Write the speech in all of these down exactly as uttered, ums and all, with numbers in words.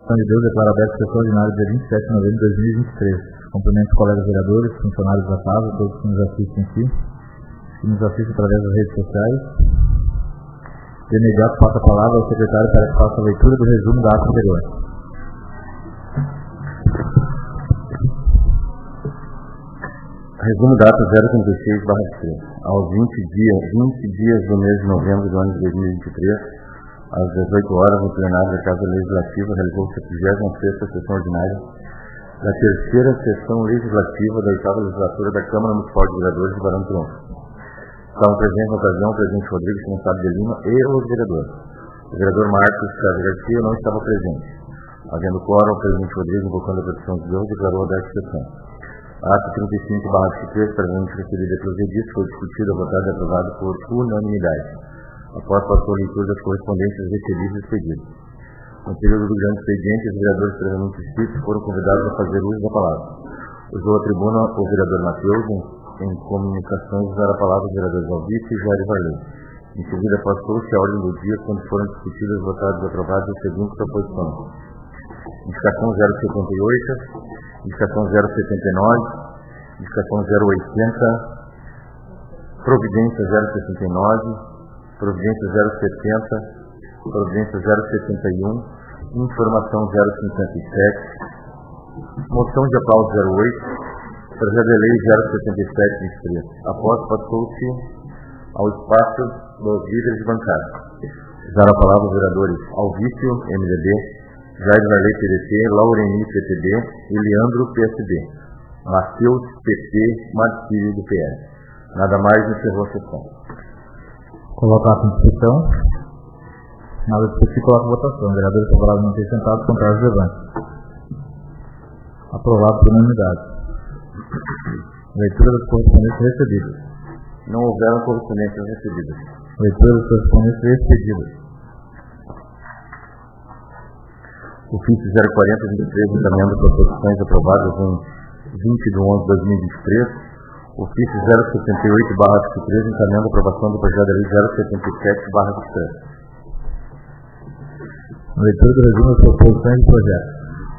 de Deus declara aberta a sessão ordinária dia vinte e sete de novembro de dois mil e vinte e três. Cumprimento os colegas vereadores, funcionários da casa, todos que nos assistem aqui, que nos assistem através das redes sociais. De imediato, passo a palavra ao secretário para que faça a leitura do resumo da ata anterior. Resumo da ata zero trinta e seis barra três. Aos vinte dias, vinte dias do mês de novembro do ano de dois mil e vinte e três, às dezoito horas, no plenário da Casa Legislativa, realizou-se a trigésima sexta sessão ordinária da terceira sessão legislativa da oitava legislatura da Câmara Municipal de Vereadores de Barão do Triunfo. Estavam presentes na ocasião o presidente Rodrigo Gonçalves de Lima e os vereadores. O vereador Marcos César Garcia não estava presente. Havendo quórum, o presidente Rodrigo, invocando a petição de Deus, declarou a desta sessão. A ata trinta e cinco barra vinte e três, previamente recebida pelos edictos, foi discutida, votada e aprovada por unanimidade. Após passou a leitura das correspondências recebidas e expedidas. No período do grande expediente, os vereadores previamente inscritos foram convidados a fazer uso da palavra. Usou a tribuna o vereador Matheus, em, em comunicações, usar a palavra os vereadores Alvício e Jair Varley. Em seguida, passou-se a ordem do dia, quando foram discutidas, votadas e aprovadas as seguintes proposições: indicação zero setenta e oito, indicação zero setenta e nove, indicação zero oitenta, providência zero sessenta e nove, providência zero setenta, providência zero setenta e um, informação zero cinquenta e sete, moção de aplauso zero oito, projeto de lei zero setenta e sete vinte e três. Após, passou-se ao espaço dos líderes de bancada. Usaram a palavra os vereadores Alvício, M D B, Jair Varley, P D T, Laureni, P T B e Leandro, P S B. Matheus, P T, Martírio, do P S. Nada mais, encerrou a sessão. Colocar a discussão. Nada discutir, coloca a votação. Vereadores favoráveis não ter sentado, contrários levantes. Aprovado por unanimidade. Leitura das correspondências recebidas. Não houveram correspondências recebidas. Leitura das correspondências expedidas. Ofício zero quarenta vinte e três, encaminhando proposições aprovadas em vinte de onze de dois mil e vinte e três. Ofício zero setenta e oito barra vinte e três, encaminhando a aprovação do projeto de lei zero setenta e sete barra vinte e três. Leitura do resumo das proposições do projeto.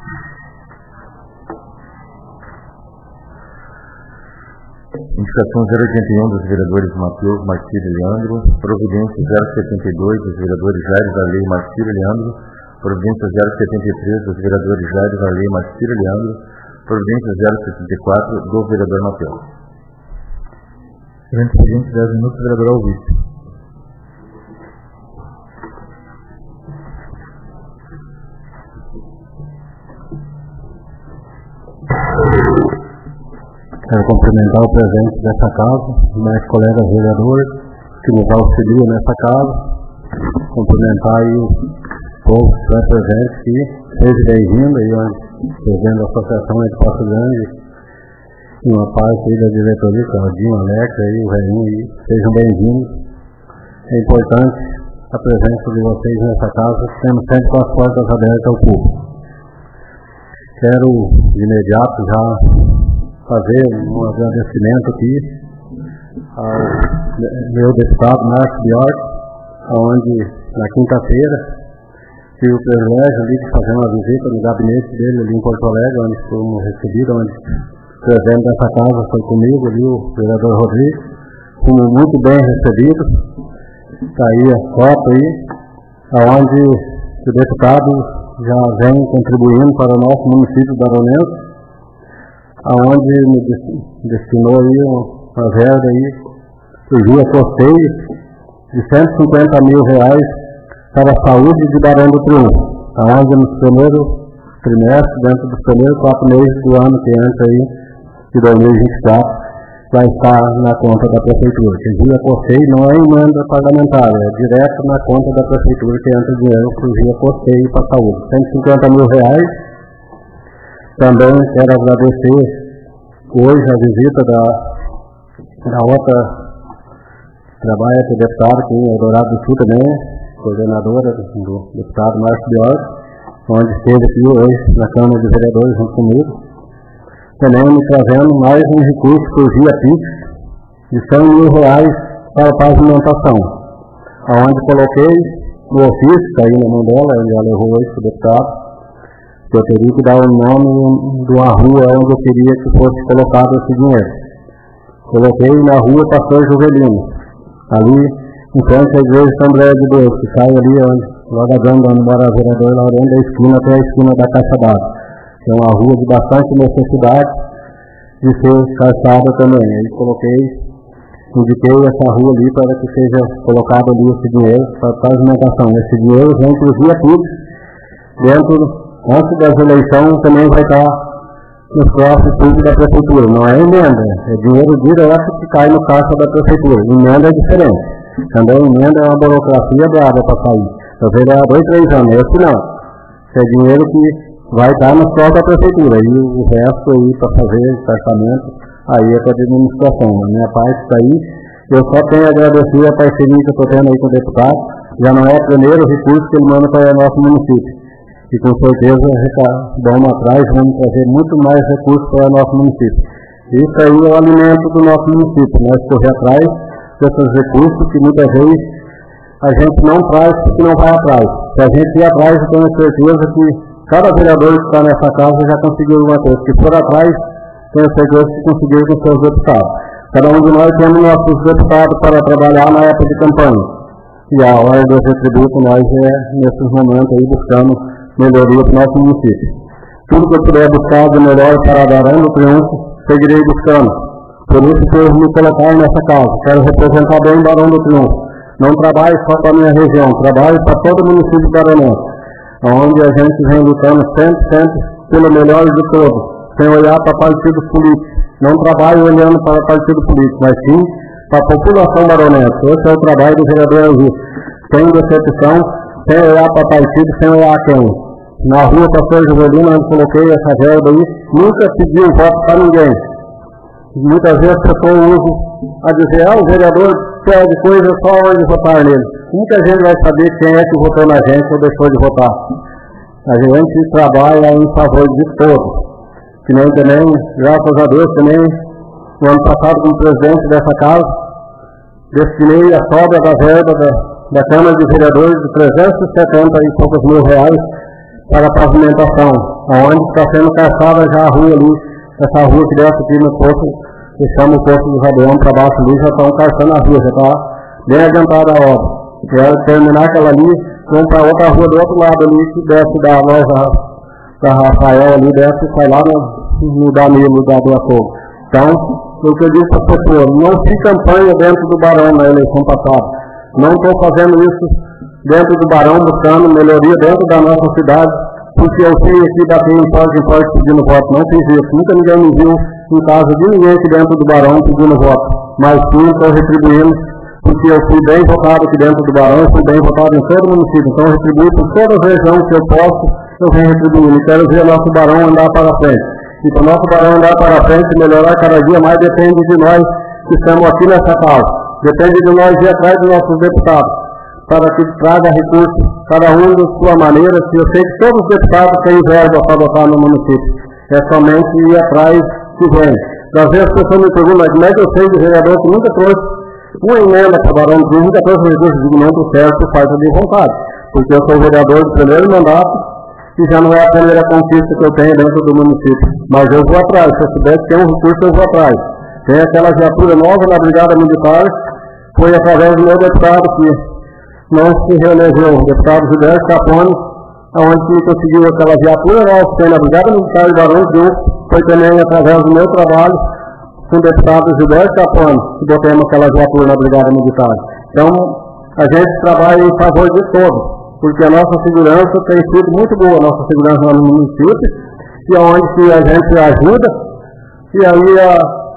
Indicação zero oitenta e um dos vereadores Matheus, Martírio e Leandro. Providência zero setenta e dois dos vereadores Jair Varley, Martírio e Leandro. Providência zero setenta e três dos vereadores Jair Varley, Martírio e Leandro. Providência zero setenta e quatro do vereador Matheus. Durante o expediente, dez minutos, vereador Alvício. Quero cumprimentar o presente dessa casa, os meus colegas vereadores que nos auxiliam nessa casa. Cumprimentar aí o povo que está presente aqui. Seja bem-vindo aí, presidente da Associação de Passo Grande, e uma parte aí da diretoria, Claudinho, Alex, aí, o Reininho aí. Sejam bem-vindos. É importante a presença de vocês nessa casa, tendo sempre com as portas abertas ao público. Quero, de imediato, já fazer um agradecimento aqui ao meu deputado Márcio Biork, onde na quinta-feira tive o privilégio ali de fazer uma visita no gabinete dele ali em Porto Alegre, onde fomos recebidos, onde o presidente dessa casa foi comigo ali, o vereador Rodrigo. Fomos muito bem recebidos. Está aí a foto aí, onde o deputado já vem contribuindo para o nosso município de Baronense, aonde me destinou aí uma verba aí, surgiu a custeio de cento e cinquenta mil reais para a saúde de Barão do Triunfo, aonde no primeiro trimestre, dentro dos primeiros quatro meses do ano que entra aí, de dois mil e vinte e quatro, vai estar na conta da prefeitura. Que via custeio não é emenda parlamentar, é direto na conta da prefeitura que entra o dinheiro que via custeio para a saúde. cento e cinquenta mil reais. Também quero agradecer hoje a visita da, da outra que trabalha com o deputado, que é Eldorado do Sul também, coordenadora do, do deputado Márcio Biork, onde esteve aqui hoje na Câmara de Vereadores junto comigo, também me trazendo mais um recurso por via Pix de cem mil reais para a pavimentação, onde coloquei no ofício, está aí na mão dela, onde ela levou hoje para o deputado, Eu teria que dar o nome de uma rua onde eu queria que fosse colocado esse dinheiro. Coloquei na rua Pastor Juvelino, ali em frente à igreja de São André de Deus, que sai ali onde, logo andando, onde mora o vereador Laurent, da esquina até a esquina da Caixa d'Água. É uma rua de bastante necessidade de ser calçada também. Aí coloquei, indiquei essa rua ali para que seja colocado ali esse dinheiro para a pavimentação. Esse dinheiro vem para os viatudes, dentro, antes das eleições também vai estar nos cofres públicos da prefeitura. Não é emenda, é dinheiro direto que cai no caixa da prefeitura. Emenda é diferente. Também emenda é uma burocracia brava para sair. Eu vejo há dois, três anos, esse não. Esse é dinheiro que vai estar nos cofres da prefeitura. E o resto aí para fazer tratamento, aí é para a administração. A minha parte está aí. Eu só tenho a agradecer a parceria que eu estou tendo aí com o deputado. Já não é o primeiro recurso que ele manda para o nosso município. E com certeza, vamos atrás, vamos trazer muito mais recursos para o nosso município. Isso aí é o alimento do nosso município. Nós correr atrás desses recursos que muitas vezes a gente não traz porque não vai atrás. Se a gente ir atrás, eu tenho certeza que cada vereador que está nessa casa já conseguiu alguma coisa. Se for atrás, tenho certeza que conseguiu com seus deputados. Cada um de nós temos nossos deputados para trabalhar na época de campanha. E a hora do retributo nós é, nesses momentos aí, buscando melhoria para o nosso município. Tudo que eu puder buscar de melhor para Barão do Triunfo, seguirei buscando. Por isso que eu me colocar nessa casa. Quero representar bem Barão do Triunfo. Não trabalho só para a minha região, trabalho para todo o município baronense, onde a gente vem lutando sempre, sempre pelo melhor de todos, sem olhar para partidos políticos. Não trabalho olhando para partido político, mas sim para a população baronense. Esse é o trabalho do vereador Elvio. Sem decepção, sem olhar para partido, sem olhar a quem. Na rua Pastor Juvelino, onde coloquei essa verba aí, nunca pedi um voto para ninguém. Muitas vezes as pessoas usam a dizer, ah, o vereador pede coisa só onde votar nele. Muita gente vai saber quem é que votou na gente ou deixou de votar. A gente trabalha em favor de todos. Que nem também, graças a Deus também, no ano passado como presidente dessa casa, destinei a sobra da verba da, da Câmara de Vereadores de trezentos e setenta e poucos mil reais para a pavimentação, onde está sendo calçada já a rua ali, essa rua que desce aqui no posto, que chama o posto do Rabeão para baixo ali, já estão calçando a rua, já está bem adiantada a obra. Quero terminar aquela ali, vamos para outra rua do outro lado ali, que desce da loja da Rafael ali, desce e sai lá no, no Danilo, da do Afogo. Então, o que eu disse para as pessoas, não fiz campanha dentro do Barão na eleição passada. Não estou fazendo isso dentro do Barão, buscando melhoria dentro da nossa cidade, porque eu fui aqui bater em porta em porta pedindo voto. Não fiz isso. Nunca ninguém me viu em casa de ninguém aqui dentro do Barão pedindo voto. Mas sim, estou retribuindo, porque eu fui bem votado aqui dentro do Barão, eu fui bem votado em todo o município. Então eu retribuo por toda a região que eu posso, eu venho retribuindo. E quero ver o nosso Barão andar para frente. E para o nosso Barão andar para frente e melhorar cada dia mais, depende de nós que estamos aqui nessa casa. Depende de nós ir atrás dos nossos deputados, para que traga recursos, cada um de sua maneira, que eu sei que todos os deputados têm verba para votar no município. É somente ir atrás que vem. Às vezes as pessoas me perguntam, mas como é que eu sei de vereador que nunca trouxe uma emenda para o Barão do Triunfo, nunca trouxe recursos de não certo por falta de vontade. Porque eu sou vereador do primeiro mandato, e já não é a primeira conquista que eu tenho dentro do município. Mas eu vou atrás, se eu soubesse que tem um recurso, eu vou atrás. Tem aquela viatura nova na Brigada Militar, foi através do meu deputado que não se reelegeu, o deputado Gilberto Capone, onde conseguiu aquela viatura nova que tem na Brigada Militar de Barão do Triunfo, foi também através do meu trabalho com o deputado Gilberto Capone, que botamos aquela viatura na Brigada Militar. Então, a gente trabalha em favor de todos, porque a nossa segurança tem sido muito boa, a nossa segurança no município, e onde que a gente ajuda, e aí a,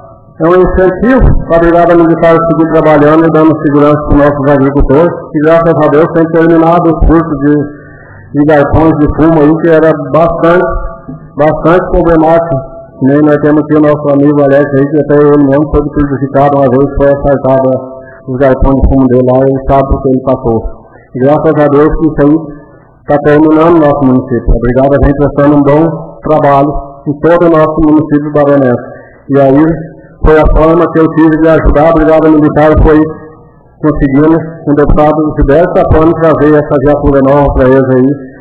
é um incentivo para a Brigada Militar seguir trabalhando e dando segurança para os nossos agricultores, e graças a Deus tem terminado o curso de, de galpões de fumo aí, que era bastante, bastante problemático. Nem nós temos aqui o nosso amigo Alex aí, que até ele mesmo foi prejudicado uma vez, foi assaltado os galpões de fumo dele lá, e ele sabe o que ele passou. E graças a Deus que isso aí está terminando no nosso município. A Brigada vem prestando um bom trabalho em todo o nosso município baronense. E aí foi a forma que eu tive de ajudar a Brigada Militar, foi conseguindo com o deputado Gilberto Capone trazer essa viatura nova para eles aí,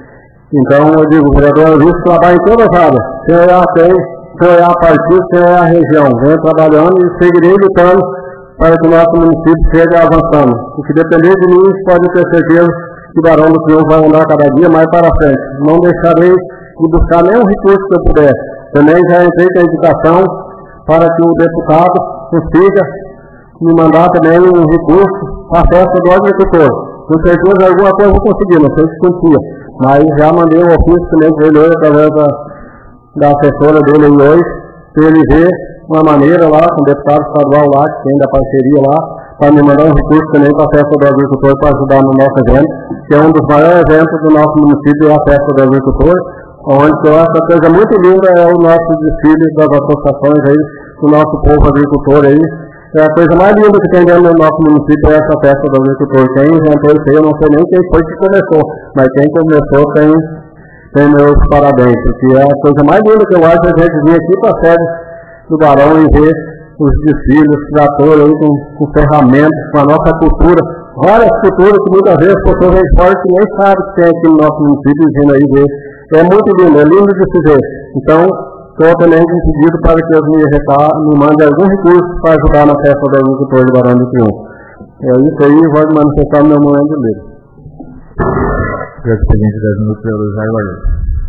Então, eu digo, o vereador Augusto trabalha em todas as áreas, sem olhar a quem, sem olhar a partido, sem olhar a região. Venho trabalhando e seguirei lutando para que o nosso município chegue avançando. O que depender de mim, pode ter certeza que Barão do Triunfo vai andar cada dia mais para frente. Não deixarei de buscar nenhum recurso que eu puder. Também já entrei com a indicação para que o deputado consiga me mandar também um recurso à festa do agricultor. Com certeza alguma coisa eu consegui, não sei se conseguia. Mas já mandei um ofício também para ele hoje, através da, da assessora dele aí hoje, para ele ver uma maneira lá, com o deputado estadual lá, que tem da parceria lá, para me mandar um recurso também para a festa do agricultor, para ajudar no nosso evento, que é um dos maiores eventos do nosso município, é a festa do agricultor, onde eu acho a coisa muito linda é o nosso desfile das associações aí, do nosso povo agricultor aí. É a coisa mais linda que tem dentro do nosso município é essa festa do agricultor. Quem inventou isso aí, eu não sei nem quem foi que começou, mas quem começou tem, tem meus parabéns, porque é a coisa mais linda que eu acho a gente vir aqui para a sede do Barão e ver os desfiles, os tratores aí com, com ferramentas, com a nossa cultura, várias culturas que muitas vezes as pessoas aí fora que nem sabem que tem aqui no nosso município, vindo aí ver. É muito lindo, é lindo de se ver. Então, estou também com pedido para que eles me, me mandem algum recurso para ajudar na festa do agricultor de Barão do Triunfo. É isso aí, vou manifestar no meu momento dele. Senhor presidente, dez minutos para o Jair Valeu.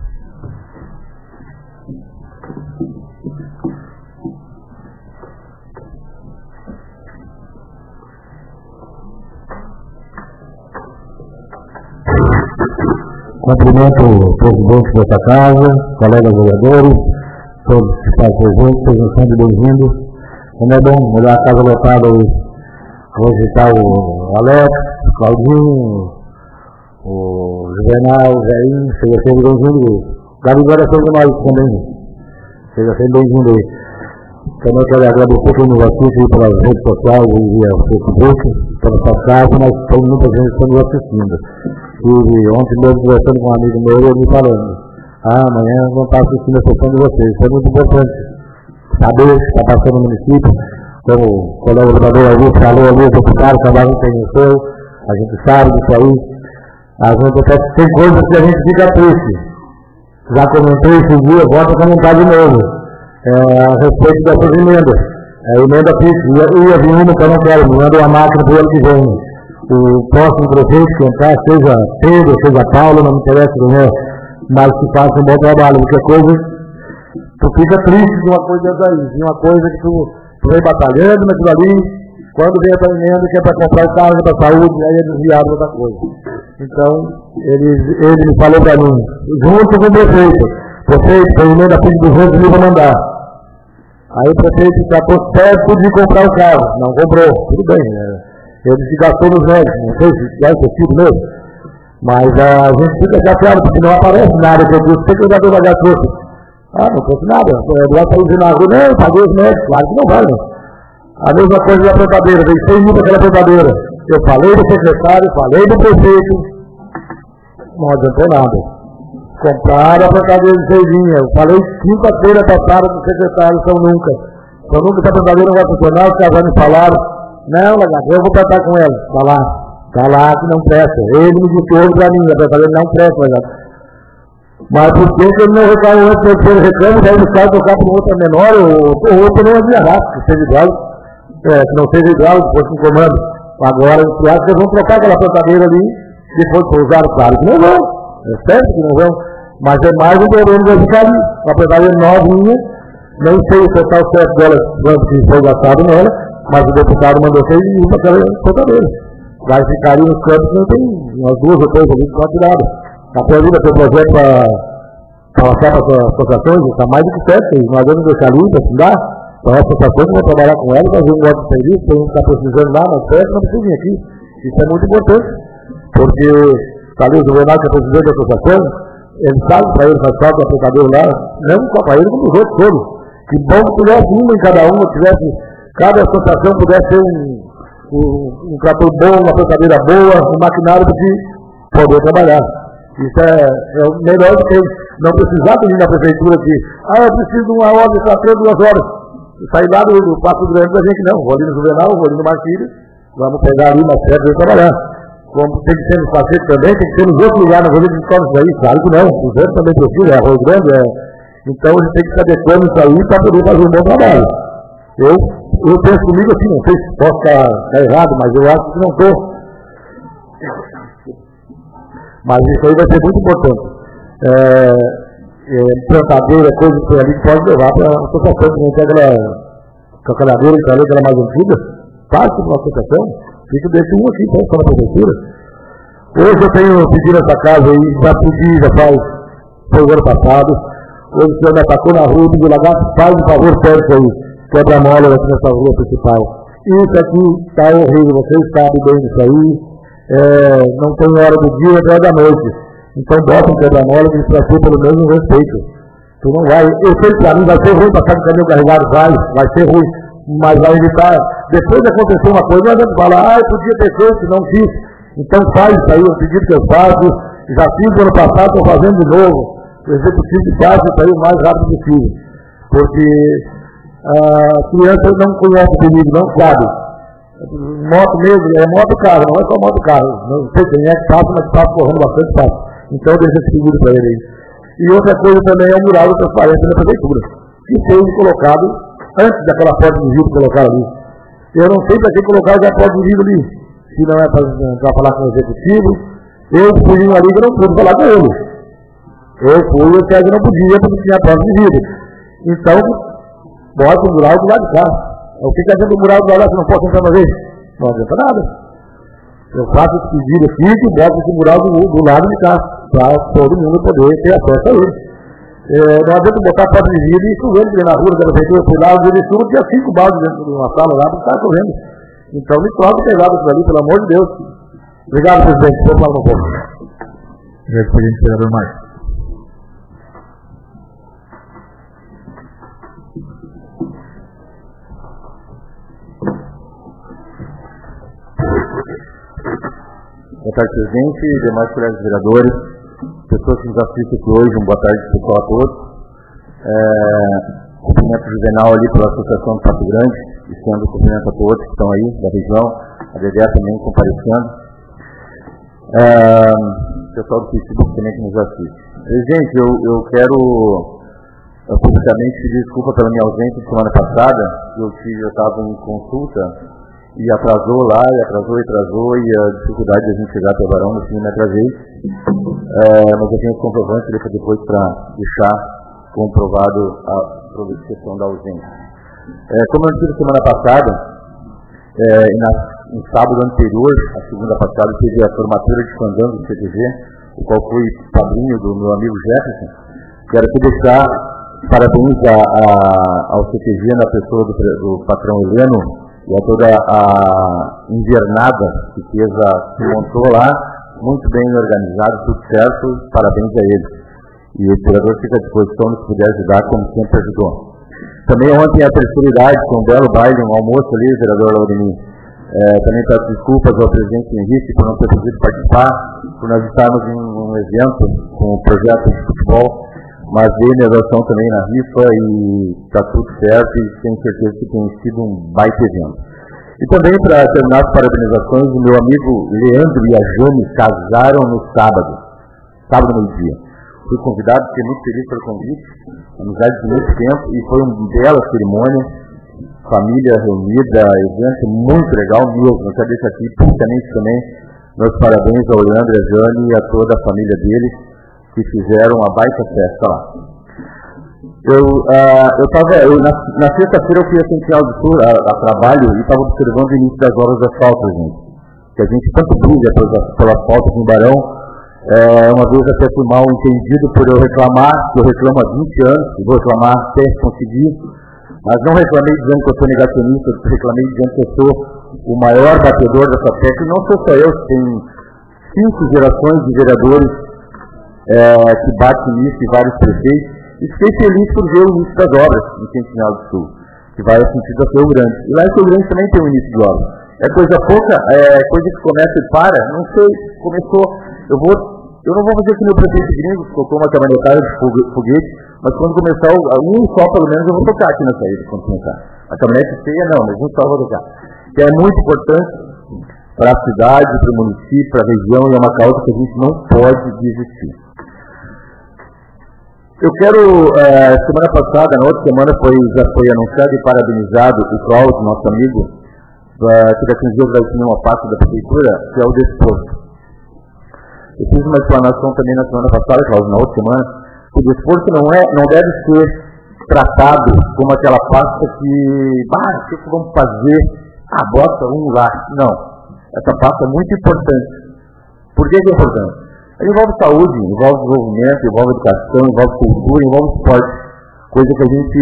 Cumprimento o presidente dessa casa, colegas vereadores, todos que estão presentes, sejam sempre bem-vindos. Como é bom olhar a casa lotada hoje. Hoje está o Alex, o Claudinho, o Juvenal, o Jair, seja sempre bem-vindo. Gabi agora seja mais também, seja sempre bem-vindo aí. Também quero agradecer quem nos assiste pelas redes sociais e via Facebook, pela sua casa, mas tem muita gente que está nos assistindo. E ontem mesmo conversando com um amigo meu, ele me falando, ah, amanhã eu vou estar assistindo a sessão de vocês. Isso é muito importante saber o que está passando no município, como o colega vereador ali falou ali, o deputado, cada um tem o seu, a gente sabe disso aí. A gente até tem coisas que a gente fica triste. Já comentei esse dia, volto a comentar de novo, é, a respeito dessas emendas. É, emenda P I X, ia, ia vir uma que eu não quero, me manda uma máquina para o ano que vem. O próximo prefeito que entrar, seja Pedro, seja Paulo, não me interessa, não é, mas que faça um bom trabalho, porque coisa, tu fica triste de uma coisa daí, de uma coisa que tu, tu vem batalhando naquilo ali, quando vem a emenda que é para comprar o carro para saúde, aí é desviado outra coisa. Então, ele, ele me falou para mim, junto com o prefeito, prefeito, tem emenda P I X duzentos mil para mandar. Aí o prefeito tratou certo de comprar o carro, não comprou, tudo bem, né? Ele se gastou nos médicos, não sei se vai ter sido mesmo, mas a gente fica chateado porque não aparece nada que eu disse, tem que o vereador vai dar trouxe. Ah, não trouxe nada, vai sair de na rua, não, eu paguei os médicos, claro que não vai, não. A mesma coisa da plantadeira, veio seis mil daquela plantadeira. Eu falei do secretário, falei do prefeito, não adiantou nada. Compraram a plantadeira de Seivinha, eu falei quinta-feira passada do secretário, são nunca. São nunca essa plantadeira não vai funcionar, os casais me falaram. Não, lagarto, eu vou tratar com ela. Tá lá. Tá lá que não presta. Ele me disse hoje pra mim, a plantadeira não presta, lagarto. Mas por que ele não reclama antes do terceiro reclamo, daí ele sai tocar para outra menor, ou outro não adiará, que seja hidráulico, é, que não seja hidráulico, fosse um comando. Agora, eu acho que eles vão trocar aquela plantadeira ali, depois for usado, claro que não vão. É certo que não vão. Mas é mais um problema de ficar ali. Uma plantadeira novinha, não sei o total certo dela, quanto que foi gastado nela, mas o deputado mandou seis mil para aquela plantadeira. Vai ficar ali nos campos, não tem umas duas ou três ali que estão atiradas. Até a vida tem projeto para passar para as associações, está mais do que certo, nós vamos deixar ali, assim dá, para as associações vão trabalhar com ela, fazer um outro serviço, tem um que está precisando lá, não certo, não precisa vir aqui. Isso é muito importante, porque está ali o governador que é presidente da associação, ele sabe para ele faz falta do aplicador lá, não só para ele, como os outros todos. Que bom que tivesse uma em cada uma, tivesse, cada associação pudesse ter um, um, um trator bom, uma plantadeira boa, um maquinário para poder trabalhar. Isso é, é o melhor do que não precisar de vir na prefeitura aqui. Ah, eu preciso de uma hora de trator, duas horas. Sair lá do, do Passo Grande da gente, não. Vou ali no Juvenal, vou ali no Martírio, vamos pegar ali mais perto e trabalhar. como tem que ser no Pacete também, tem que ser nos outros lugares, não vou dizer que só isso aí, claro que não, os outros também precisam, é arroz grande, é... Então a gente tem que saber como isso aí para poder fazer um bom trabalho. Eu, eu penso comigo assim, não sei se posso estar, estar errado, mas eu acho que não estou. Mas isso aí vai ser muito importante. É, é, plantadeira, coisa que tem ali que pode levar para a associação, que não tem aquela calculadeira que está ali, aquela mais antiga, passa para a associação, fica desse um aqui, para a prefeitura. Hoje eu tenho pedido essa casa aí, já pedi, já faz, foi o ano passado. Hoje o senhor me atacou na rua, do lagarto, faz um favor, perto aí, quebra-mola aqui nessa rua principal. Isso aqui está horrível, vocês sabem bem disso aí, é, não tem hora do dia, nem hora da noite. Então bota um quebra-mola e para ter pelo menos um respeito. Tu não vai, eu sei que para mim vai ser ruim passar com o caminhão carregado, vai, vai ser ruim, mas vai evitar, depois de acontecer uma coisa, não adianta falar, ah, eu podia ter feito, não fiz. Então faz isso aí, é um pedido que eu faço, já fiz ano passado, estou fazendo de novo. O executivo faz isso aí o mais rápido possível, porque a criança não conhece o perigo, não sabe. Moto mesmo, é moto carro, não é só moto carro. Não sei quem é que passa, mas passa correndo bastante fácil. Então deixa esse seguro para ele aí. E outra coisa também é o mural de transparência da prefeitura, que foi colocado antes daquela porta de vidro que colocaram ali. Eu não sei para que colocaram a porta de vidro ali, se não é para falar com o executivo. Eu fui um ali que não pude falar com ele. Eu fui, eu que não podia, porque tinha a porta de vidro. Então, bota o mural do lado de cá. O que quer dizer do mural do lado de cá, se não posso entrar uma vez? Não adianta nada. Eu faço esse pedido aqui, que boto esse mural do, do lado de cá, para todo mundo poder ter acesso a ele. É, não adianta botar a porta de vidro e chovendo na rua da prefeitura, eu fui lá, o dia de chuva, tinha cinco baldes dentro de uma sala lá, porque estava chovendo. Então, me troca pesado isso ali, pelo amor de Deus. Obrigado, presidente. Vou falar um pouco. Obrigado, presidente, vereador Marcos. Boa tarde, presidente, demais colegas vereadores, pessoas que nos assistem aqui hoje, uma boa tarde pessoal a todos. É, cumprimento juvenal ali pela Associação de Pato Grande, e sendo cumprimento a todos que estão aí da região, a Dedé também comparecendo. É, pessoal do Facebook também que nos assiste. Presidente, eu, eu quero eu, publicamente pedir desculpa pela minha ausência de semana passada, eu tive, eu estava em consulta, e atrasou lá, e atrasou e atrasou, e a dificuldade de a gente chegar até o Barão, no fim me atrasei. É, mas eu tenho os comprovantes ali depois para deixar comprovado a questão da ausência. É, como eu disse semana passada, é, na, no sábado anterior, a segunda passada, teve a formatura de fandango do C T G, o qual fui padrinho do meu amigo Jefferson. Quero aqui deixar parabéns a, a, ao C T G na pessoa do, do patrão Heleno, e a toda a invernada que fez a, se montou lá, muito bem organizado, tudo certo, parabéns a ele. E o vereador fica à disposição se puder ajudar, como sempre ajudou. Também ontem a terceira idade, com um belo baile, um almoço ali, vereador Laudemir. É, também peço desculpas ao presidente Henrique por não ter podido participar, por nós estarmos em um evento com o projeto de futebol, mas dei minha versão também na rifa e está tudo certo e tenho certeza que tem sido um baita evento. E também, para terminar as parabenizações, o meu amigo Leandro e a Jane casaram no sábado, sábado meio-dia. Fui convidado, fiquei muito feliz pelo convite, amizade de muito tempo, e foi uma bela cerimônia, família reunida, evento muito legal mesmo. Eu quero deixar aqui publicamente também meus parabéns ao Leandro e a Jane e a toda a família deles, que fizeram uma baita festa lá. Eu uh, eu estava, na, na sexta-feira eu fui a Central do Sul a, a trabalho e estava observando o início das obras de asfalto, gente. Que a gente tanto briga pelo, pelo asfalto no Barão. É, uma vez até fui mal entendido por eu reclamar, que eu reclamo há vinte anos, e vou reclamar até conseguir, mas não reclamei dizendo que eu sou negacionista, reclamei dizendo que eu sou o maior batedor dessa festa, e não sou só eu, tem cinco gerações de vereadores É, que bate nisso e vários prefeitos, e fiquei feliz por ver o início das obras em Sentinela do Sul, que vai a sentido a Rio Grande. E lá em Rio Grande também tem um início de obra. É coisa pouca, é coisa que começa e para, não sei, começou, eu vou, eu não vou fazer que meu prefeito gringo, que colocou uma caminhonetada de foguete, mas quando começar, um só pelo menos eu vou tocar aqui na saída, quando começar. A caminhonete feia não, mas um só eu vou tocar. Que é muito importante, para a cidade, para o município, para a região, e é uma causa que a gente não pode desistir. Eu quero, eh, semana passada, na outra semana, foi, já foi anunciado e parabenizado o Cláudio, nosso amigo, uh, que daqui uns dias vai assumir uma parte da prefeitura, que é o desporto. Eu fiz uma explanação também na semana passada, Cláudio, na outra semana, que o desporto não, é, não deve ser tratado como aquela pasta que, ah, o que, que vamos fazer? Ah, bota um lá. Não. Essa pasta é muito importante. Por que é importante? Ela envolve saúde, envolve desenvolvimento, envolve educação, envolve cultura, envolve esporte. Coisa que a gente,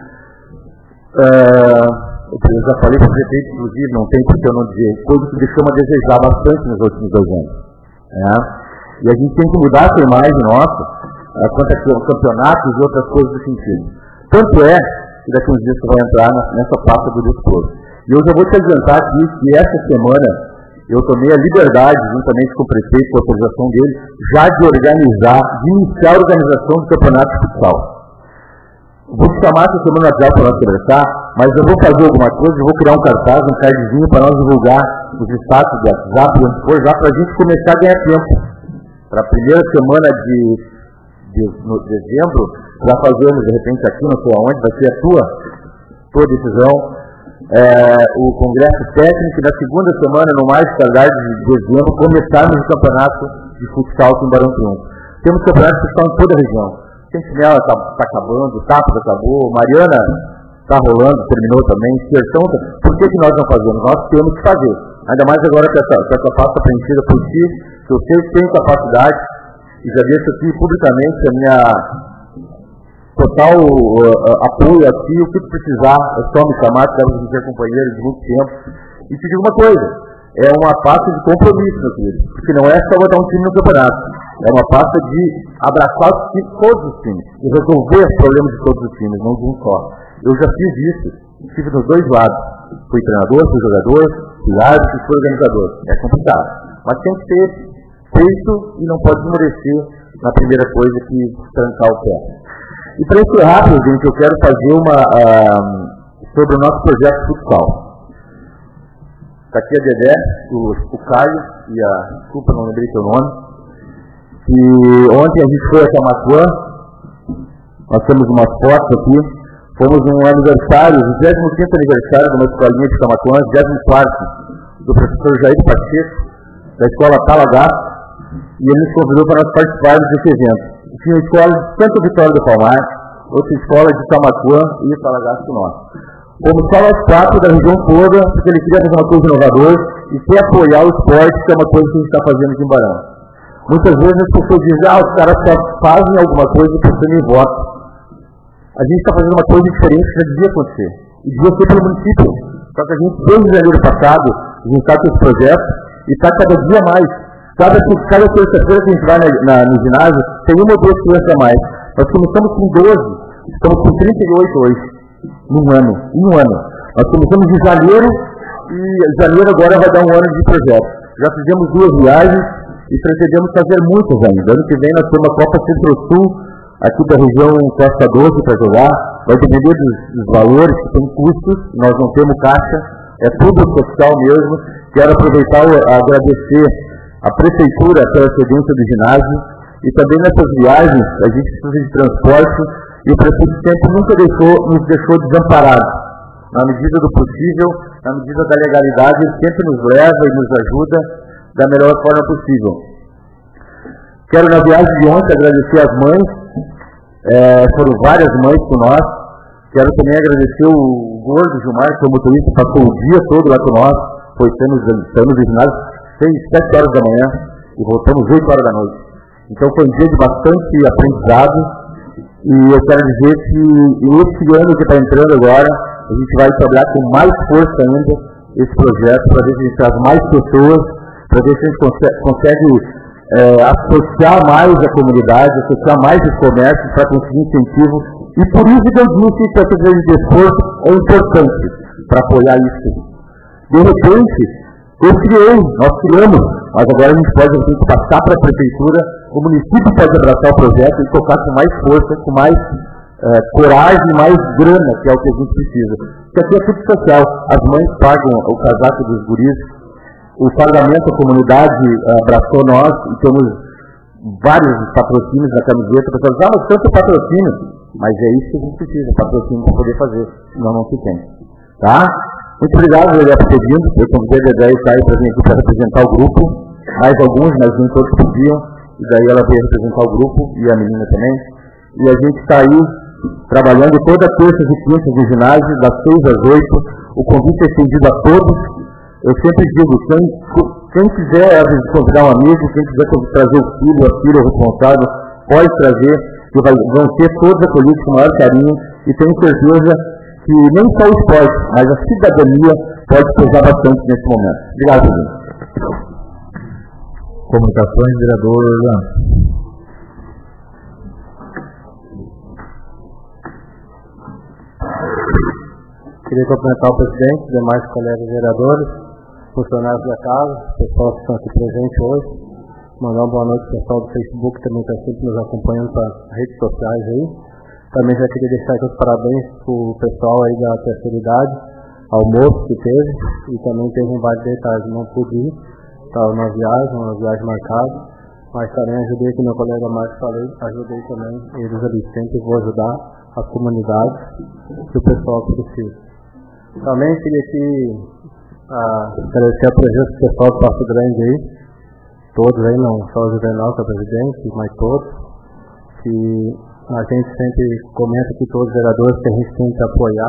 uh, eu já falei para o prefeito, inclusive, não tem por que eu não dizer, coisa que deixou a desejar bastante nos últimos dois anos. Né? E a gente tem que mudar essa imagem nossa, uh, quanto a campeonatos e outras coisas do sentido. Tanto é que daqui uns dias você vai entrar nessa pasta do desporto. E eu já vou te adiantar aqui que essa semana eu tomei a liberdade, juntamente com o prefeito, com a autorização dele, já de organizar, de iniciar a organização do campeonato de futsal. Vou te chamar essa semana já para nós conversar, mas eu vou fazer alguma coisa, eu vou criar um cartaz, um cardzinho para nós divulgar os status do WhatsApp, onde for, já para a gente começar a ganhar tempo. Para a primeira semana de, de no dezembro, já fazemos, de repente, aqui, não sei aonde, vai ser a tua, tua decisão, É, o congresso técnico, na segunda semana, no mais tardar de dezembro, começarmos o campeonato de futsal aqui em Barão Triunfo. Temos campeonato de futsal em toda a região. Sentinela está tá acabando, Tapas acabou, Mariana está rolando, terminou também, Sertão. Por que, que nós não fazemos? Nós temos que fazer. Ainda mais agora com essa, com essa pasta preenchida por ti, que eu sei que tem capacidade, e já deixo aqui publicamente a minha total uh, apoio aqui, o que precisar, é só me chamar, que deve ser companheiro de muito tempo. E te digo uma coisa, é uma pasta de compromisso, meu querido, porque não é só botar um time no campeonato, é uma pasta de abraçar todos os times, e resolver os problemas de todos os times, não de um só. Eu já fiz isso, estive nos dois lados, fui treinador, fui jogador, fui árbitro, fui organizador. É complicado, mas tem que ser feito e não pode desmerecer na primeira coisa que trancar o pé. E para encerrar, gente, eu quero fazer uma uh, sobre o nosso projeto futsal. Está aqui a Dedé, o, o Caio e a, desculpa, não lembrei seu nome, que ontem a gente foi a Camaquã, nós temos umas fotos aqui, fomos num aniversário, o vigésimo quinto aniversário de uma escolinha de Camaquã, vigésimo quarto do professor Jair Pacheco, da escola Talagato, e ele nos convidou para nós participarmos desse evento. Tinha escola de Santa Vitória do Palmar, outra escola de Camaquã e Talagato nosso. Como só nós quatro da região toda, porque ele queria fazer uma coisa inovadora e quer apoiar o esporte, que é uma coisa que a gente está fazendo aqui em Barão. Muitas vezes as pessoas dizem, ah, os caras só fazem alguma coisa e pensando em voto. A gente está fazendo uma coisa diferente que já devia acontecer. E devia ser pelo município. Só que a gente, desde janeiro passado, a gente está com esse projeto e está cada dia mais. Cada, cada terça-feira que a gente vai na, na, no ginásio, tem uma ou duas crianças a mais. Nós começamos com doze, estamos com trinta e oito hoje, num ano, em um ano. Nós começamos em janeiro, e janeiro agora vai dar um ano de projeto. Já fizemos duas viagens e pretendemos fazer muitas ainda. Ano que vem nós temos a Copa Centro-Sul, aqui da região Costa Doce para jogar. Vai depender dos, dos valores, que tem custos, nós não temos caixa, é tudo social mesmo. Quero aproveitar e agradecer a prefeitura pela cedência do ginásio, e também nessas viagens a gente precisa de transporte, e o prefeito sempre nunca deixou, nos deixou desamparados. Na medida do possível, na medida da legalidade, ele sempre nos leva e nos ajuda da melhor forma possível. Quero, na viagem de ontem, agradecer as mães, é, foram várias mães com nós. Quero também agradecer o Gordo Gilmar, que é o motorista, passou o dia todo lá com nós, foi sendo no ginásio seis, sete horas da manhã e voltamos oito horas da noite. Então foi um dia de bastante aprendizado, e eu quero dizer que esse ano que está entrando agora, a gente vai trabalhar com mais força ainda esse projeto, para ver se a gente traz mais pessoas, para ver se a gente consegue, consegue é, associar mais a comunidade, associar mais os comércios para conseguir incentivo. E por isso que eu disse que essa grande de esforço é importante para apoiar isso. De repente, eu criei, nós criamos, mas agora a gente pode a gente passar para a prefeitura, o município pode abraçar o projeto e tocar com mais força, com mais é, coragem, mais grana, que é o que a gente precisa. Porque aqui é tudo social, as mães pagam o casaco dos guris, O pagamento, a comunidade abraçou nós e temos vários patrocínios na camiseta. Pessoal diz, ah, mas tanto patrocínio. Mas é isso que a gente precisa, patrocínio para poder fazer, senão não se tem. Tá? Muito obrigado, Lelé, por ter vindo. Eu convidei a Dedé e Caio para vir aqui para representar o grupo. Mais alguns, mas nem todos podiam. E daí ela veio representar o grupo, e a menina também. E a gente está aí trabalhando toda terças e quintas no ginásio, das seis às oito. O convite é estendido a todos. Eu sempre digo, quem, quem quiser às vezes, convidar um amigo, quem quiser trazer o filho, a filha, o responsável, pode trazer, que vai, vão ser todos acolhidos com o maior carinho, e tenho certeza que nem só o esporte, mas a cidadania pode pesar bastante nesse momento. Obrigado, presidente. Comunicações, vereador Orlando. Queria cumprimentar o presidente, demais colegas vereadores, funcionários da casa, pessoal que estão aqui presentes hoje. Mandar uma boa noite ao pessoal do Facebook, que também está sempre nos acompanhando para redes sociais aí. Também já queria deixar aqui os parabéns para o pessoal aí da terceira idade, almoço que teve, e também teve um baile de detalhes, não pude ir, estava numa viagem, uma viagem marcada, mas também ajudei, que meu colega Marcos falei, ajudei também eles ali, sempre vou ajudar as comunidades que o pessoal precisa. Também queria aqui ah, agradecer a presença do pessoal do Passo Grande aí, todos aí, não só o Juvenal, que é o presidente, mas todos, que a gente sempre comenta que todos os vereadores que a gente tem que apoiar,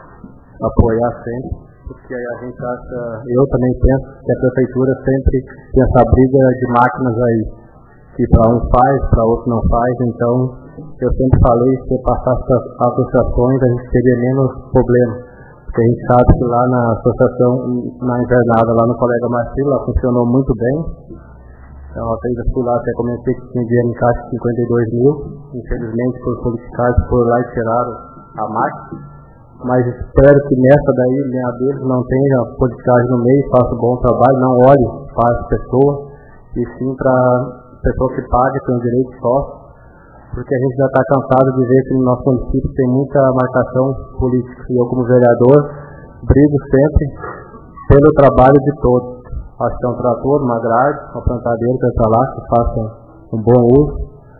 apoiar sempre, porque aí a gente acha, eu também penso que a prefeitura sempre tem essa briga de máquinas aí, que para um faz, para outro não faz, então eu sempre falei que se passasse as associações a gente teria menos problemas. Porque a gente sabe que lá na associação, na invernada, lá no colega Marcelo, lá funcionou muito bem. Então, até eu fui lá, até comentei que tinha dinheiro em caixa de cinquenta e dois mil. Infelizmente, por politicados, por lá e tiraram a máquina. Mas espero que nessa daí, linha deles, não tenha politicagem no meio, faça um bom trabalho, não olhe para as pessoas, e sim para a pessoa que paga, tem o direito só. Porque a gente já está cansado de ver que no nosso município tem muita marcação política. E eu, como vereador, brigo sempre pelo trabalho de todos. Acho que é um trator, uma grade, uma plantadeira que está lá, que faça um bom uso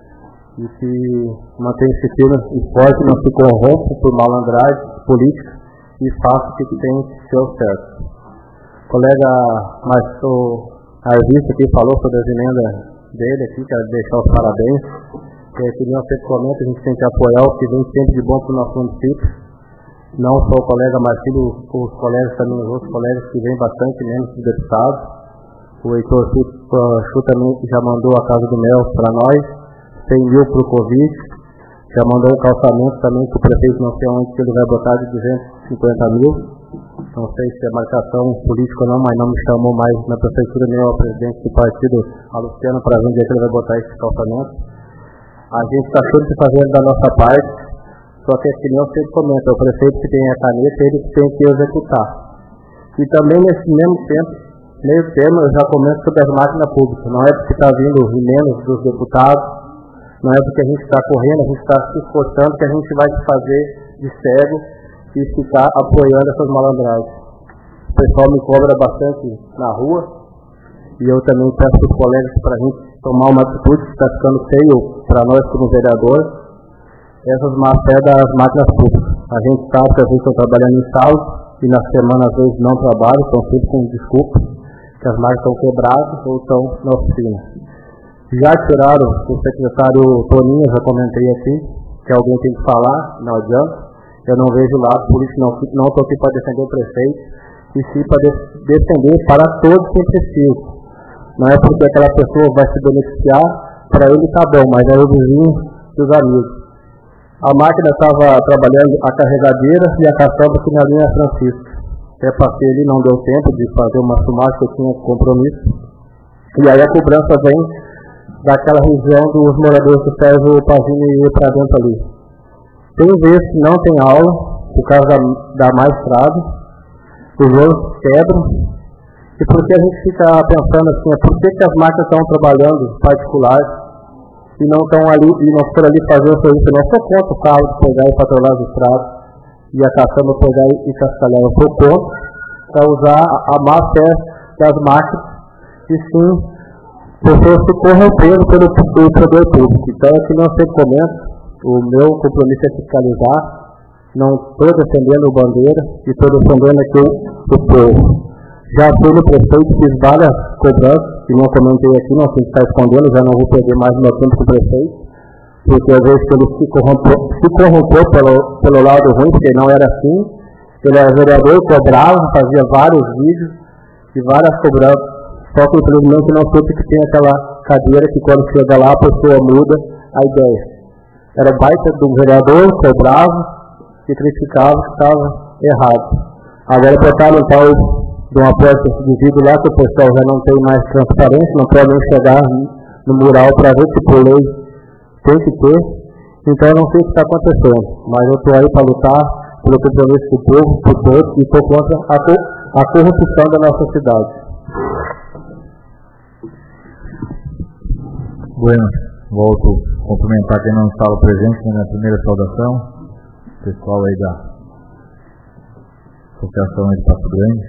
e que mantenha esse firme esporte, não se corrompa por malandragem política e faça o que tem que ser o certo. O colega Márcio Arvista aqui falou sobre as emendas dele aqui, quero deixar os parabéns. É, que nem eu sempre comento, a gente tem que apoiar o que vem sempre de bom para o nosso município. Não só o colega Marcelo, os colegas também, os outros colegas que vêm bastante menos dos deputados. O Heitor Chu também já mandou a Casa do Mel para nós, cem mil para o Covid. Já mandou o calçamento também, que o prefeito não sei onde que ele vai botar, de duzentos e cinquenta mil. Não sei se é marcação política ou não, mas não me chamou mais na prefeitura nem ao presidente do partido, a Luciana, para ver onde é que ele vai botar esse calçamento. A gente está sempre fazendo da nossa parte, só que assim, eu sempre comento, é o prefeito que tem a caneta, ele que tem que executar. E também nesse mesmo tempo, meio termo, eu já comento sobre as máquinas públicas. Não é porque está vindo o menos dos deputados, não é porque a gente está correndo, a gente está se esforçando que a gente vai se fazer de cego e ficar apoiando essas malandragens. O pessoal me cobra bastante na rua, e eu também peço para os colegas para a gente tomar uma atitude que está ficando feio para nós como vereadores, essas má fé das máquinas públicas. A gente sabe que às vezes estão trabalhando em salas e na semana às vezes não trabalham, estão sempre com desculpa, que as máquinas estão quebradas ou estão na oficina. Já tiraram o secretário Toninho, já comentei aqui, que alguém tem que falar, não adianta. Eu não vejo lado, por isso não estou aqui para defender o prefeito, e sim para de, defender para todos quem precisa. Não é porque aquela pessoa vai se beneficiar, para ele tá bom, mas é o vizinho e os amigos. A máquina estava trabalhando a carregadeira e a caçamba aqui na linha Francisco. Até passei ali, não deu tempo de fazer uma filmagem que eu tinha compromisso. E aí a cobrança vem daquela região dos moradores do Sérgio Pazini e ir para dentro ali. Tem vezes que não tem aula, por causa da, da má estrada, os ônibus quebram. E por que a gente fica pensando assim, por que, que as máquinas estão trabalhando particulares e não estão ali, e não estão ali fazer o serviço? Não sou contra o carro de pegar e patrulhar as estradas e a caçamba pegar e cascalhar. Eu sou contra para usar a má fé das máquinas, e sim pessoas se corromperam pelo, pelo poder público. Então, aqui não sempre comento, o meu compromisso é fiscalizar, não estou defendendo a bandeira, e estou defendendo aqui o, o povo. Já fui no prefeito, fiz várias cobranças, que não comentei aqui, não sei se está escondendo, já não vou perder mais meu tempo com o prefeito, porque às vezes ele se corrompeu, se corrompeu pelo, pelo lado ruim, porque não era assim. Ele era vereador, cobrava, fazia vários vídeos e várias cobranças, só que infelizmente não sei porque tem aquela cadeira que quando chega lá a pessoa muda a ideia. Era baita do vereador, cobrava e criticava que estava errado. Agora botaram então de uma porta de vidro lá que o pessoal já não tem mais transparência, não podem chegar no mural para ver se por lei tem que ter. Então eu não sei o que está acontecendo, mas eu estou aí para lutar pelo compromisso do povo, por todos, e estou contra a, co- a corrupção da nossa cidade. Bueno, volto a cumprimentar quem não estava presente na minha primeira saudação, o pessoal aí da Associação de Passo Grande.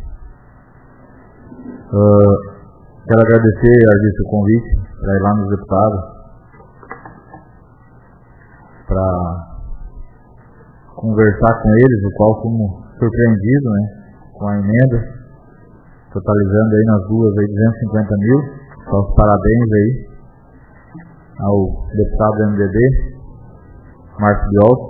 Uh, quero agradecer a Argis o convite para ir lá nos deputados, para conversar com eles, o qual fomos surpreendidos, né, com a emenda, totalizando aí nas duas aí duzentos e cinquenta mil. Então, os parabéns aí ao deputado do M D B, Márcio Biolso,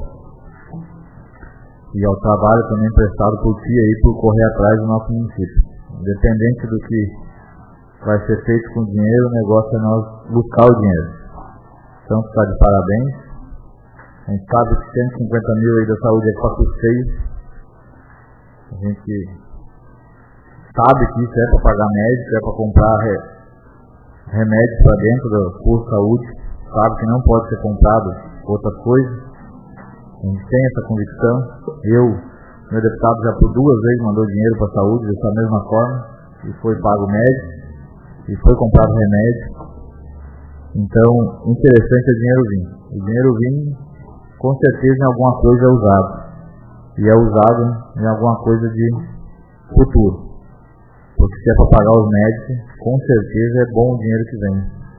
e ao trabalho também prestado por ti aí por correr atrás do nosso município. Independente do que vai ser feito com o dinheiro, o negócio é nós buscar o dinheiro. Então, está de parabéns. A gente sabe que cento e cinquenta mil aí da saúde é para custeio. A gente sabe que isso é para pagar médico, é para comprar re... remédios para dentro do posto de saúde. Sabe que não pode ser comprado outra coisa. A gente tem essa convicção. Eu, meu deputado, já por duas vezes mandou dinheiro para a saúde dessa mesma forma. E foi pago médico. E foi comprado remédio. Então, interessante é o dinheiro vir. O dinheiro vir, com certeza em alguma coisa é usado. E é usado em alguma coisa de futuro. Porque se é para pagar os médicos, com certeza é bom o dinheiro que vem.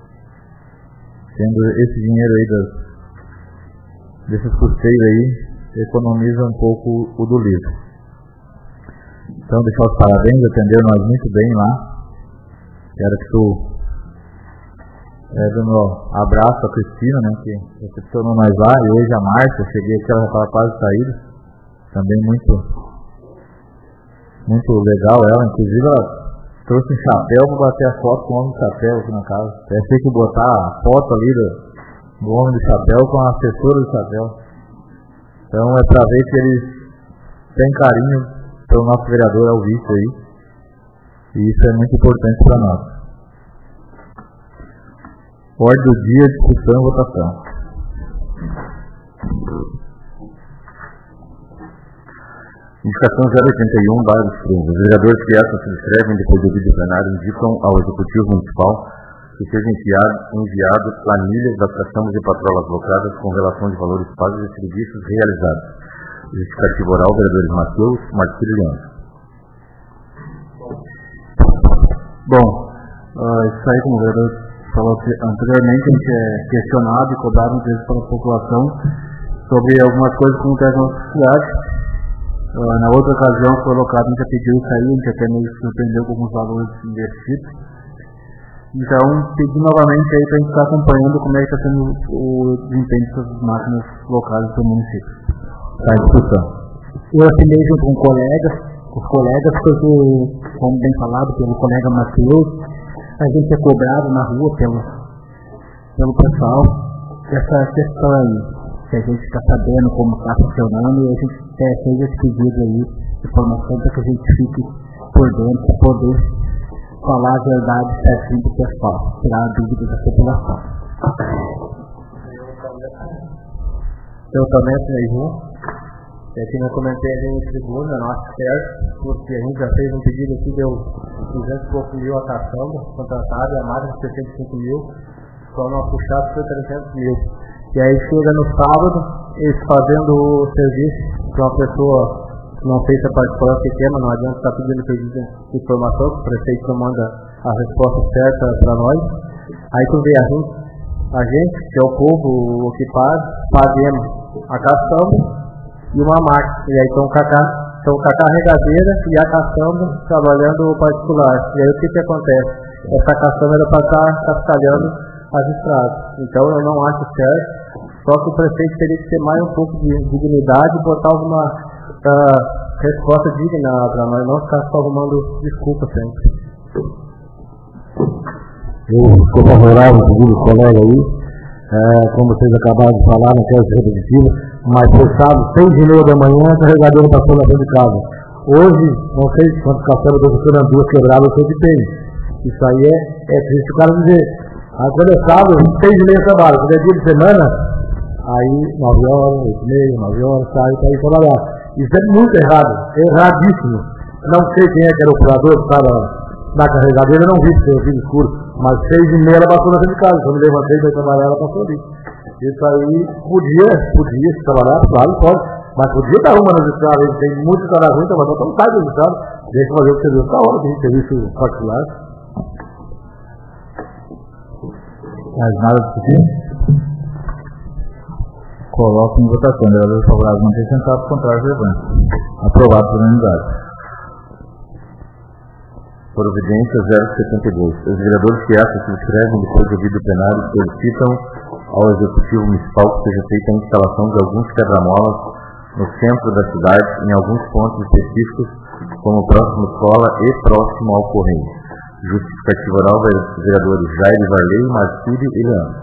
Tendo esse dinheiro aí das, desses custeios aí, economiza um pouco o do livro. Então, deixar os parabéns, atendeu nós muito bem lá. Quero que tu É, do meu abraço a Cristina, né, que recepcionou nós lá, e hoje a Márcia, cheguei aqui, ela já estava quase saída, também muito, muito legal ela, inclusive ela trouxe um chapéu para bater a foto com o homem do chapéu aqui na casa. Pensei que botar a foto ali do, do homem do chapéu com a assessora do chapéu. Então é para ver que eles têm carinho pelo nosso vereador Elvício aí, e isso é muito importante para nós. Ordem do dia, discussão e votação. Indicação zero oitenta e um, barra Os vereadores que essa se inscrevem depois do vídeo plenário indicam ao Executivo Municipal que seja enviado, enviado planilhas das caçambas e patrolas locadas com relação de valores pagos e serviços realizados. Justificativo oral, vereadores Matheus, Marcílio e Leandro. Bom, uh, isso aí como o vereador falou anteriormente, a gente é questionado e cobrado vezes pela população sobre algumas coisas que acontecem na nossa cidade. Uh, na outra ocasião foi colocado, a gente já pediu isso aí, a gente até meio se surpreendeu com alguns valores investidos. Então, pedi novamente aí para a gente estar acompanhando como é que está sendo o desempenho dessas máquinas locais do município. Está em discussão. Eu assinei junto com colegas, os colegas, porque, como bem falado pelo colega Matheus, a gente é cobrado na rua pelo, pelo pessoal essa questão aí, que a gente está sabendo como está funcionando, e a gente é, fez esse pedido aí, informação para que a gente fique por dentro, para poder falar a verdade certinho do pessoal, tirar a dúvida da população. Eu também assinei junto. Aqui eu comentei ali em tribuna, não acho certo, porque a gente já fez um pedido aqui, deu duzentos e poucos mil a caçamba contratada, e a máquina de sessenta e cinco mil, só o nosso chato foi trezentos mil. E aí chega no sábado, eles fazendo o serviço para uma pessoa Não sei se a participação é pequena, não adianta estar pedindo pedido de informação, que o prefeito não manda a resposta certa para nós. Aí tu vê a gente, a gente, que é o povo, o que faz, fazemos a caçamba e uma máquina. E aí estão com a carregadeira e a caçamba trabalhando o particular. E aí o que que acontece? Essa caçamba era para estar cascalhando as estradas. Então eu não acho certo, só que o prefeito teria que ter mais um pouco de dignidade e botar alguma uh, resposta digna para nós, não ficar só arrumando desculpa sempre. Eu sou favorável ao segundo colega aí, é, como vocês acabaram de falar, não quero ser repetitivo, mas foi sábado, seis e meia da manhã, a carregadora passou na frente de casa. Hoje, não sei quantos castelos eu estou duas quebradas, eu sei de tem. Isso aí é, é triste o cara dizer. Aí quando é sábado, seis e meia trabalho, quando é dia de semana, aí nove horas, oito e meia, nove horas, sai para ir trabalhar. Isso é muito errado, é erradíssimo. Não sei quem é que era o operador que estava na carregadeira, eu não vi, porque eu vi escuro, mas seis e meia ela passou na frente de casa. Quando eu levantei para ir trabalhar, ela passou ali. Isso aí podia, podia se trabalhar, claro, pode, mas podia estar arrumando as estradas. A gente tem muito estrada ruim, então não sai das estradas, deixa eu fazer o que você viu, tá hora, tem serviço particular. Mais nada discutir? Coloco em votação. Vereadores favoráveis não tem sentado, contrário relevante. Aprovado por unanimidade. Providência zero setenta e dois. Os vereadores que acham se inscrevem depois do vídeo plenário solicitam ao Executivo Municipal que seja feita a instalação de alguns quebra-molas no centro da cidade, em alguns pontos específicos, como próximo à escola e próximo ao correio. Justificativa oral, vereadores Jair Varley, Marcílio e Leandro.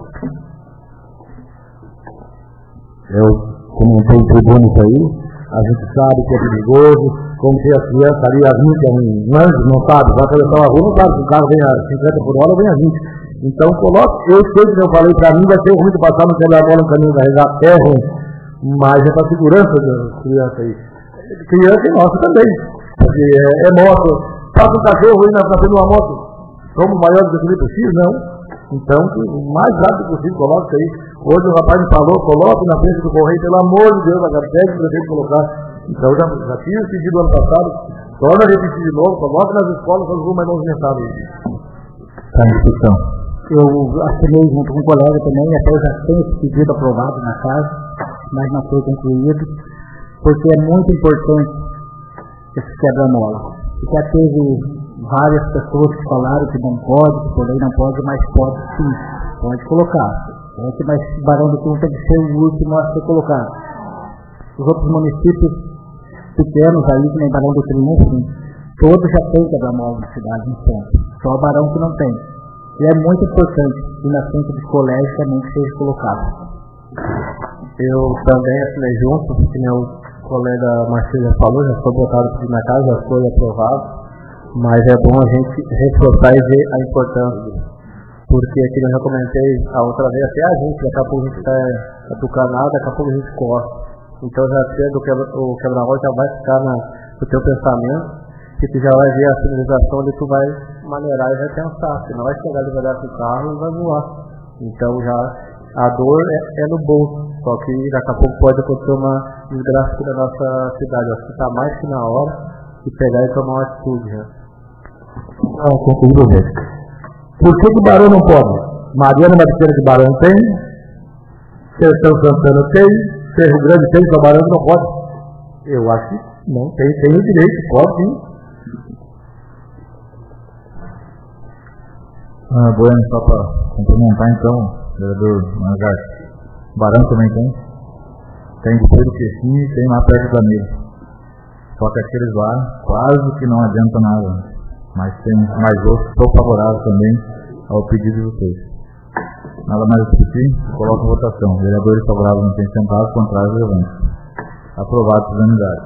Eu comentei tudo isso aí, a gente sabe que é perigoso, como se a criança ali a vinte, um anjo, não sabe, vai atravessar a rua, não sabe se o carro vem a cinquenta por hora ou vem a vinte. Então coloque, eu sei que eu falei, para mim vai ser ruim de passar no quebra-mola no caminho carregar, é ruim, mas é para a segurança da criança aí. Criança e nossa também, porque é, é moto, passa um cachorro aí na frente de uma moto, somos maiores do que ele possível, não. Então, o mais rápido possível, coloque isso aí. Hoje o rapaz me falou, coloque na frente do correio, pelo amor de Deus, a carteira que eu tenho que colocar. Então, já, já fiz o pedido ano passado, torna a repetir de novo, coloque nas escolas, nós vamos mais movimentado. Está em discussão. Eu assinei junto com um colega também, até já tenho esse pedido aprovado na casa, mas não foi concluído, porque é muito importante esse quebra-mola. Já teve várias pessoas que falaram que não pode, que por lei não pode, mas pode sim, pode colocar. É, mas Barão do Triunfo tem que ser o último a ser colocado. Os outros municípios pequenos aí, que nem Barão do Triunfo, todos já têm quebra-mola na cidade, no centro. Só o Barão que não tem. E é muito importante que na frente dos colégios também que seja colocado. Eu também assinei junto, porque meu colega Marcelo falou, já foi botado aqui na casa, já foi aprovado, mas é bom a gente reforçar e ver a importância, porque aqui eu já comentei a outra vez, até a gente, daqui a pouco a gente está atucanado, daqui a pouco a gente corre. Então já sendo o quebra-mola já vai ficar na, no teu pensamento, que tu já vai ver a sinalização onde tu vai maneirar e vai pensar, senão vai chegar devagar com o carro e vai voar. Então já a dor é, é no bolso, só que daqui a pouco pode acontecer uma desgraça aqui na nossa cidade. Acho que está mais que na hora de pegar e tomar uma atitude já. Não, concluído, gente. Por que que Barão não pode? Mariana Maticena de Barão tem, Sertão Santana tem, Cerro Grande tem, só Barão não pode. Eu acho que não tem, tem o direito, pode sim. Ah, bueno, só para complementar então, vereador Managarte. Barão também tem. Tem depois do Peixinho e tem lá perto da mesa. Só que aqueles lá quase que não adianta nada. Mas tem mais outros, estou favorável também ao pedido de vocês. Nada mais a discutir, coloco em votação. Vereadores favoráveis não tem sentado, contrário relevante. Aprovado por unanimidade.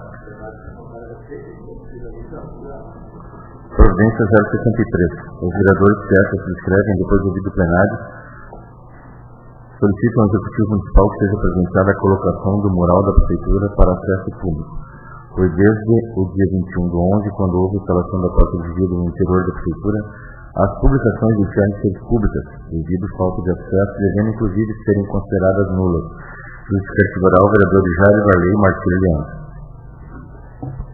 Providência zero sessenta e três. Os vereadores que acham se inscrevem depois do vídeo plenário solicitam ao Executivo Municipal que seja apresentada a colocação do mural da Prefeitura para acesso público. Foi desde o dia vinte e um do onze, quando houve a instalação da porta de vidro no interior da Prefeitura, as publicações de ser públicas, devido à falta de acesso, devendo inclusive serem consideradas nulas. Justificativa oral, vereador Jair Varley, Marcílio Leandro.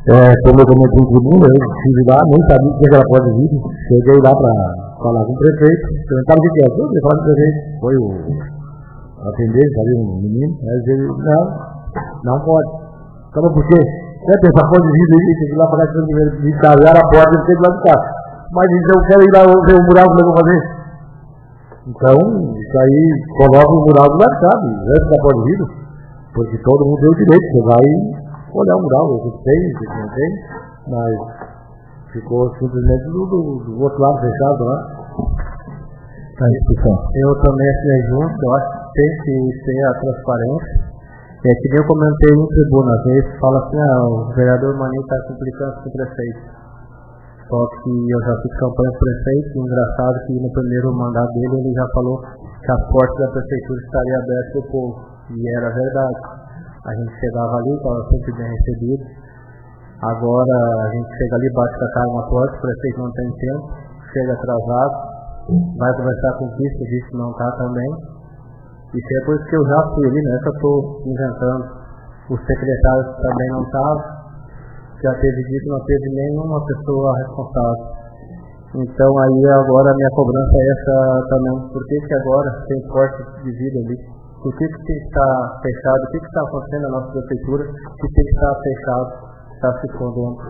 É, como eu comentei em tribuna, eu estive lá, nem sabia que era porta de vidro. Cheguei lá para falar com o prefeito, perguntava o que é. Eu falei com o prefeito, foi o atendente, ali um menino. Aí ele disse, não, não pode. Então por quê? É, tem essa porta de vidro aí, tem que ir lá para me casar a porta, eu tenho que ir lá de casa. Mas eu quero ir lá ver o mural que eu vou fazer. Então, isso aí coloca o mural do lado, sabe? Antes da porta de vidro, porque todo mundo tem o direito de chegar e olhar o mural, o que tem, o que não tem, mas ficou simplesmente do, do, do outro lado fechado lá. Tá, eu também assinei junto, eu acho que tem que ter a transparência. É que nem eu comentei em tribuna, às vezes fala assim, ah, o vereador Maninho está complicando com o prefeito. Só que eu já fiz campanha com o prefeito, e engraçado que no primeiro mandato dele ele já falou que as portas da prefeitura estariam abertas para o povo. E era verdade. A gente chegava ali, estava sempre bem recebido. Agora a gente chega ali, bate com a cara na porta, o prefeito não tem tempo, chega atrasado, vai conversar com o vice, o vice não está também. Isso é coisa que eu já fui ali, não é que eu estou inventando. O secretário também não estava. Já teve dia que não teve nenhuma pessoa responsável. Então aí agora a minha cobrança é essa também. Por que que agora tem corte de vida ali? Por que que tem que estar fechado? O que que está acontecendo na nossa prefeitura que tem que estar fechado, está se escondendo?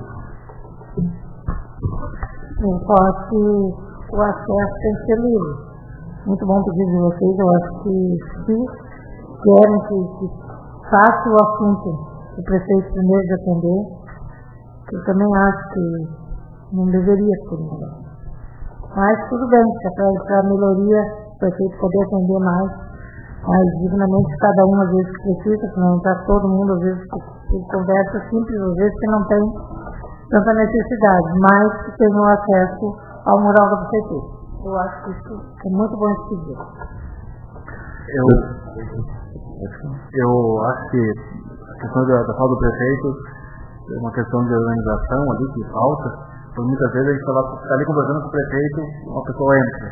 Eu acho que o acesso tem que ser livre. Muito bom pedir de vocês. Eu acho que se querem que, que faça o assunto o prefeito primeiro de atender, eu também acho que não deveria ser melhor. Mas tudo bem, para a melhoria, o prefeito poder atender mais, mais dignamente cada um às vezes que precisa, porque não está todo mundo, às vezes que conversa simples, às vezes que não tem tanta necessidade, mas que tenham acesso ao mural da prefeitura. Eu acho que isso é muito bom esse pedido. Eu, eu acho que a questão da, da fala do prefeito é uma questão de organização ali que falta. Por muitas vezes a gente está ali conversando com o prefeito, uma pessoa entra.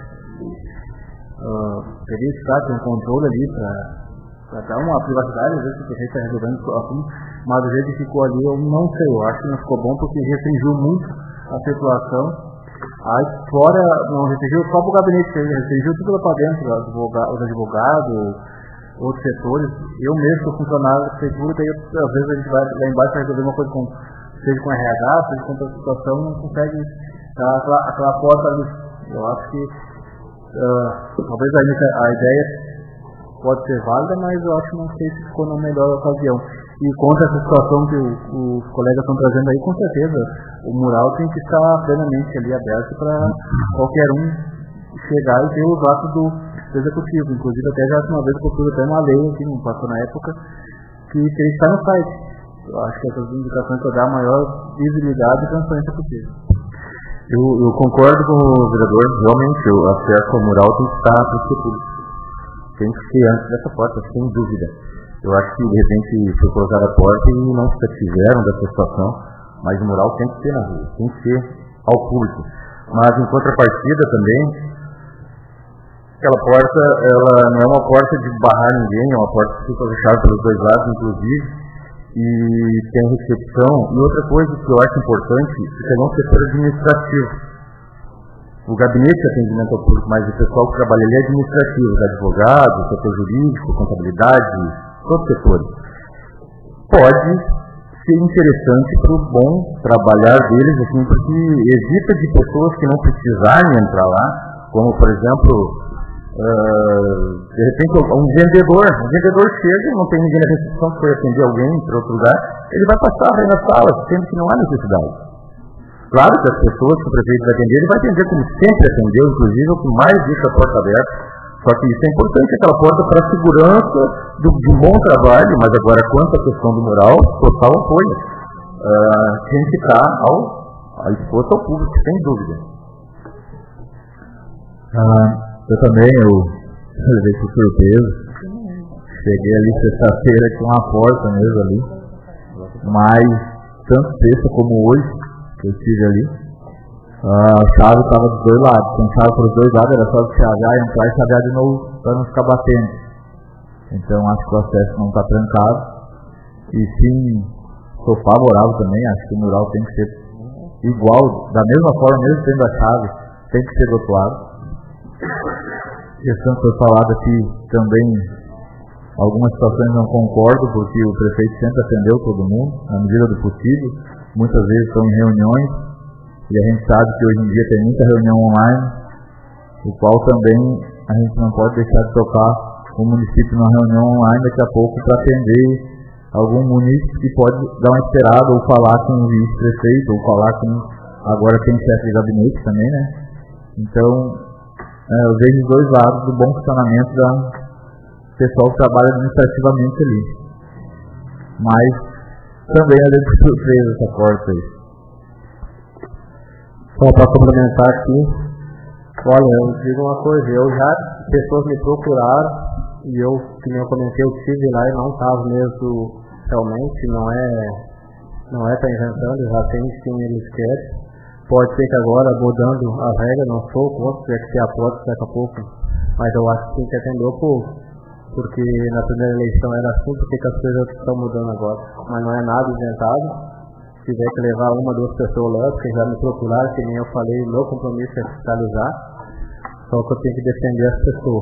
Uh, teria que estar com um controle ali para dar uma privacidade, às vezes o prefeito está resolvendo o assunto, mas do jeito que ficou ali, eu não sei, eu acho que não ficou bom porque restringiu muito a circulação. Aí fora, não restringiu só para o gabinete, restringiu tudo lá para dentro, os advogados, outros setores. Eu mesmo sou funcionário da prefeitura, daí às vezes a gente vai lá embaixo para resolver uma coisa com, seja com R H, seja com outra situação, não consegue dar aquela, aquela porta ali. Eu acho que uh, talvez a, a ideia pode ser válida, mas eu acho que não sei se ficou na melhor ocasião. E contra essa situação que o, os colegas estão trazendo aí, com certeza, o mural tem que estar plenamente ali aberto para qualquer um chegar e ver os atos do executivo. Inclusive, até já uma vez eu procuro até uma lei, aqui, não passou na época, que tem que estar no site. Eu acho que essas indicações para dar a maior visibilidade e transparência possível. Eu, eu concordo com o vereador, realmente o acesso ao mural tem que estar para o público. Tem que ser antes dessa porta, sem dúvida. Eu acho que de repente foi colocada a porta e não se satisfizeram dessa situação, mas o mural tem que ser na rua, tem que ser ao público. Mas em contrapartida também, aquela porta, ela não é uma porta de barrar ninguém, é uma porta que fica fechada pelos dois lados, inclusive, e tem recepção. E outra coisa que eu acho importante é não setor administrativo. O gabinete de atendimento ao público, mas o pessoal que trabalha ali é administrativo, os advogados, o setor jurídico, contabilidade, todos os setores. Pode ser interessante para o bom trabalhar deles, assim, porque evita de pessoas que não precisarem entrar lá, como, por exemplo, uh, de repente um vendedor, um vendedor chega, não tem ninguém na recepção que foi atender alguém para outro lugar, ele vai passar aí na sala, sendo que não há necessidade. Claro que as pessoas que o prefeito vai atender, ele vai atender como sempre atendeu, inclusive o que mais deixa a porta aberta. Só que isso é importante, aquela porta para a segurança do, de um bom trabalho, mas agora quanto à questão do mural, total apoio. Uh, tem que ficar ao, ao exposto ao público, sem dúvida. Ah, eu também, eu levei por surpresa. Cheguei ali sexta-feira com uma porta mesmo ali. Mas, tanto sexta como hoje, que eu estive ali, a chave estava dos dois lados. Tem chave para os dois lados, era só chavear, entrar e chavear de novo para não ficar batendo. Então acho que o acesso não está trancado. E sim, sou favorável também, acho que o mural tem que ser igual, da mesma forma, mesmo tendo a chave, tem que ser do outro lado. A questão foi falada aqui também, algumas situações não concordo, porque o prefeito sempre atendeu todo mundo, na medida do possível, muitas vezes estão em reuniões, e a gente sabe que hoje em dia tem muita reunião online, o qual também a gente não pode deixar de tocar o município numa reunião online daqui a pouco para atender algum município que pode dar uma esperada ou falar com o vice-prefeito, ou falar com, agora tem chefe de gabinete também, né? Então, é, eu vejo os dois lados do bom funcionamento da pessoal que trabalha administrativamente ali. Mas também é de surpresa essa porta aí. Só para complementar aqui, olha, eu digo uma coisa, eu já, pessoas me procuraram, e eu, que nem eu comentei, eu estive lá e não estava mesmo realmente, não é, não é tá inventando, já tem quem eles querem. Pode ser que agora, mudando a regra, não sou contra, tiver que ter a porta daqui a pouco, mas eu acho que tem que atender o povo, porque na primeira eleição era assim, porque que as coisas estão mudando agora, mas não é nada inventado. Se tiver que levar uma, duas pessoas lá, porque já me procuraram, que nem eu falei, meu compromisso é fiscalizar, só que eu tenho que defender as pessoas.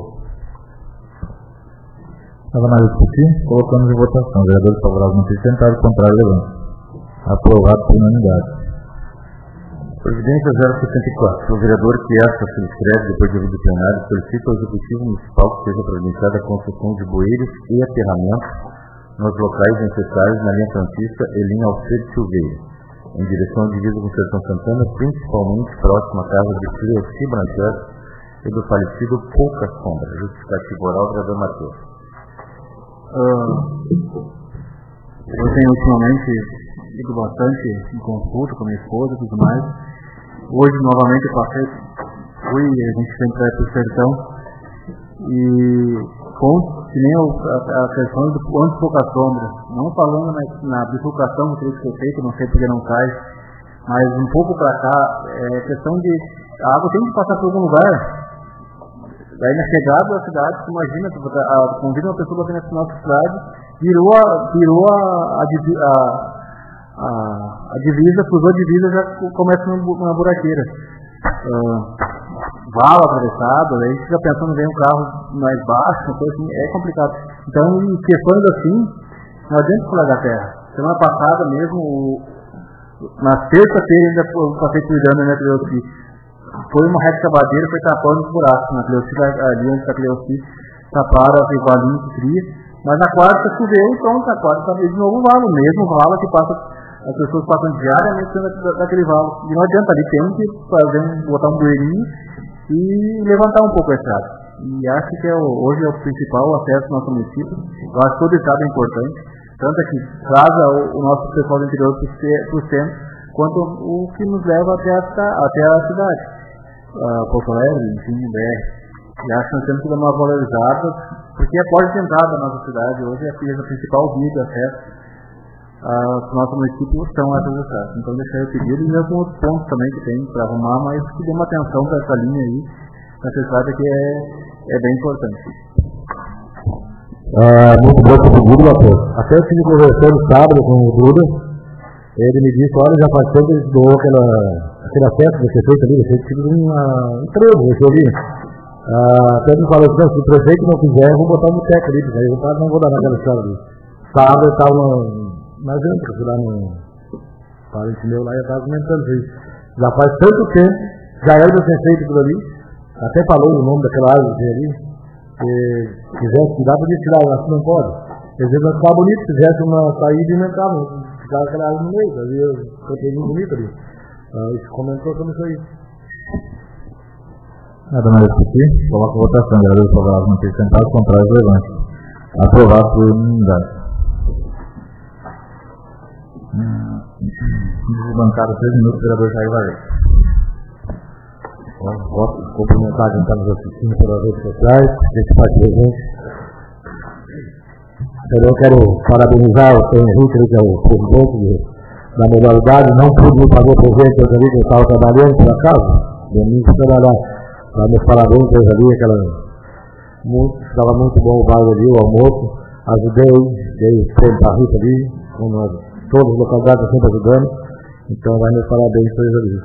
Nada mais discutir? Colocamos em votação. Vereadores favoráveis não se sentaram, contrário, levanta. Aprovado por unanimidade. Providência zero sessenta e quatro. O vereador que esta se inscreve depois de ouvido plenário solicita ao Executivo Municipal que seja providenciada a construção de bueiros e aterramentos nos locais necessários na linha Francista e linha Alfredo Silveira, em direção à divisa com Sertão Santana, principalmente próxima à casa de Cleoci Branquer e do falecido Pouca Sombra. Justificativo oral, vereador Matheus. Uh, eu tenho ultimamente ido bastante em consulta com minha esposa e tudo mais. Hoje, novamente, eu passei, fui, a gente sempre vai para o sertão, e com, que nem o, a, a questão do onde pouca sombra, não falando na, na bifurcação que eu feito, não sei porque não cai, mas um pouco para cá, é questão de, a água tem que passar por algum lugar. Daí na chegada da cidade, você imagina, convida uma pessoa para vir na nossa cidade, virou a, virou a, a, a, a, a divisa, cruzou a divisa, já começa uma buraqueira. Uh, vala atravessada, daí fica pensando em ver um carro mais baixo, coisa assim, é complicado. Então, em questões assim, não adianta falar da terra. Semana passada mesmo, o, na terça-feira ainda passei cuidando, né, Cleoci. Foi uma retroescavadeira, foi tapando os buracos na Cleoci, ali onde está a Cleoci, taparam a igualinha que cria, mas na quarta choveu e pronto, na quarta está de novo o valo, mesmo valo que passa, as pessoas passam diariamente dentro daquele valo, e não adianta, ali tem que fazer, botar um bueirinho e levantar um pouco a estrada, e acho que é o, hoje é o principal acesso do nosso município, eu acho que todo estado é importante, tanto é que traz o, o nosso pessoal do interior para o centro, quanto o que nos leva até a, até a cidade. Uh, Porto Alegre, enfim, B R. E acho que nós temos que dar uma valorizada, porque a porta de entrada da nossa cidade hoje é a principal via de acesso uh, do nosso município, são essas estradas. Então deixar o pedido e alguns outros pontos também que tem para arrumar, mas que dê uma atenção para essa linha aí, essa estrada que é, é bem importante. Uh, muito bom esse pedido, Matheus. Até eu estive conversando sábado com o Duda, ele me disse, olha, já faz tempo que ele doou aquela, aquele acesso que você fez ali, você teve um trevo, você ali. Uh, até me falou assim, se o prefeito não quiser, eu vou botar um teco ali, porque aí eu não vou dar naquela estrada ali. Sábado eu estava na janta, fui lá no parente meu lá e eu estava comentando isso. Já faz tanto tempo, já era para ser feito aquilo ali, até falou o nome daquela árvore ali, se quisesse tirar, podia tirar, eu acho que não pode. Quer dizer, vai ficar bonito, se fizesse uma saída e não estava, ficava aquela árvore no meio, fazia um cantinho bonito ali. Uh, isso comentou sobre isso aí. Nada mais discutir? Coloca a votação. Vereadores favoráveis não ter sentado, contrário, levante. Aprovado por unanimidade. Hum, desbancado três minutos, vereador Jair Varela. Posso cumprimentar quem está nos assistindo pelas redes sociais, desse parte presente. Eu quero parabenizar o senhor Henrique, que é o presidente da modalidade. Não pude me fazer presente hoje ali, que eu estava trabalhando por acaso. Domingo trabalhar. Dar meus parabéns hoje ali, aquela. Muito, estava muito bom o baile ali, o almoço. Ajudei, dei três barritas ali, com nós todas as localidades estão sempre ajudando, então vai nos parabéns por isso.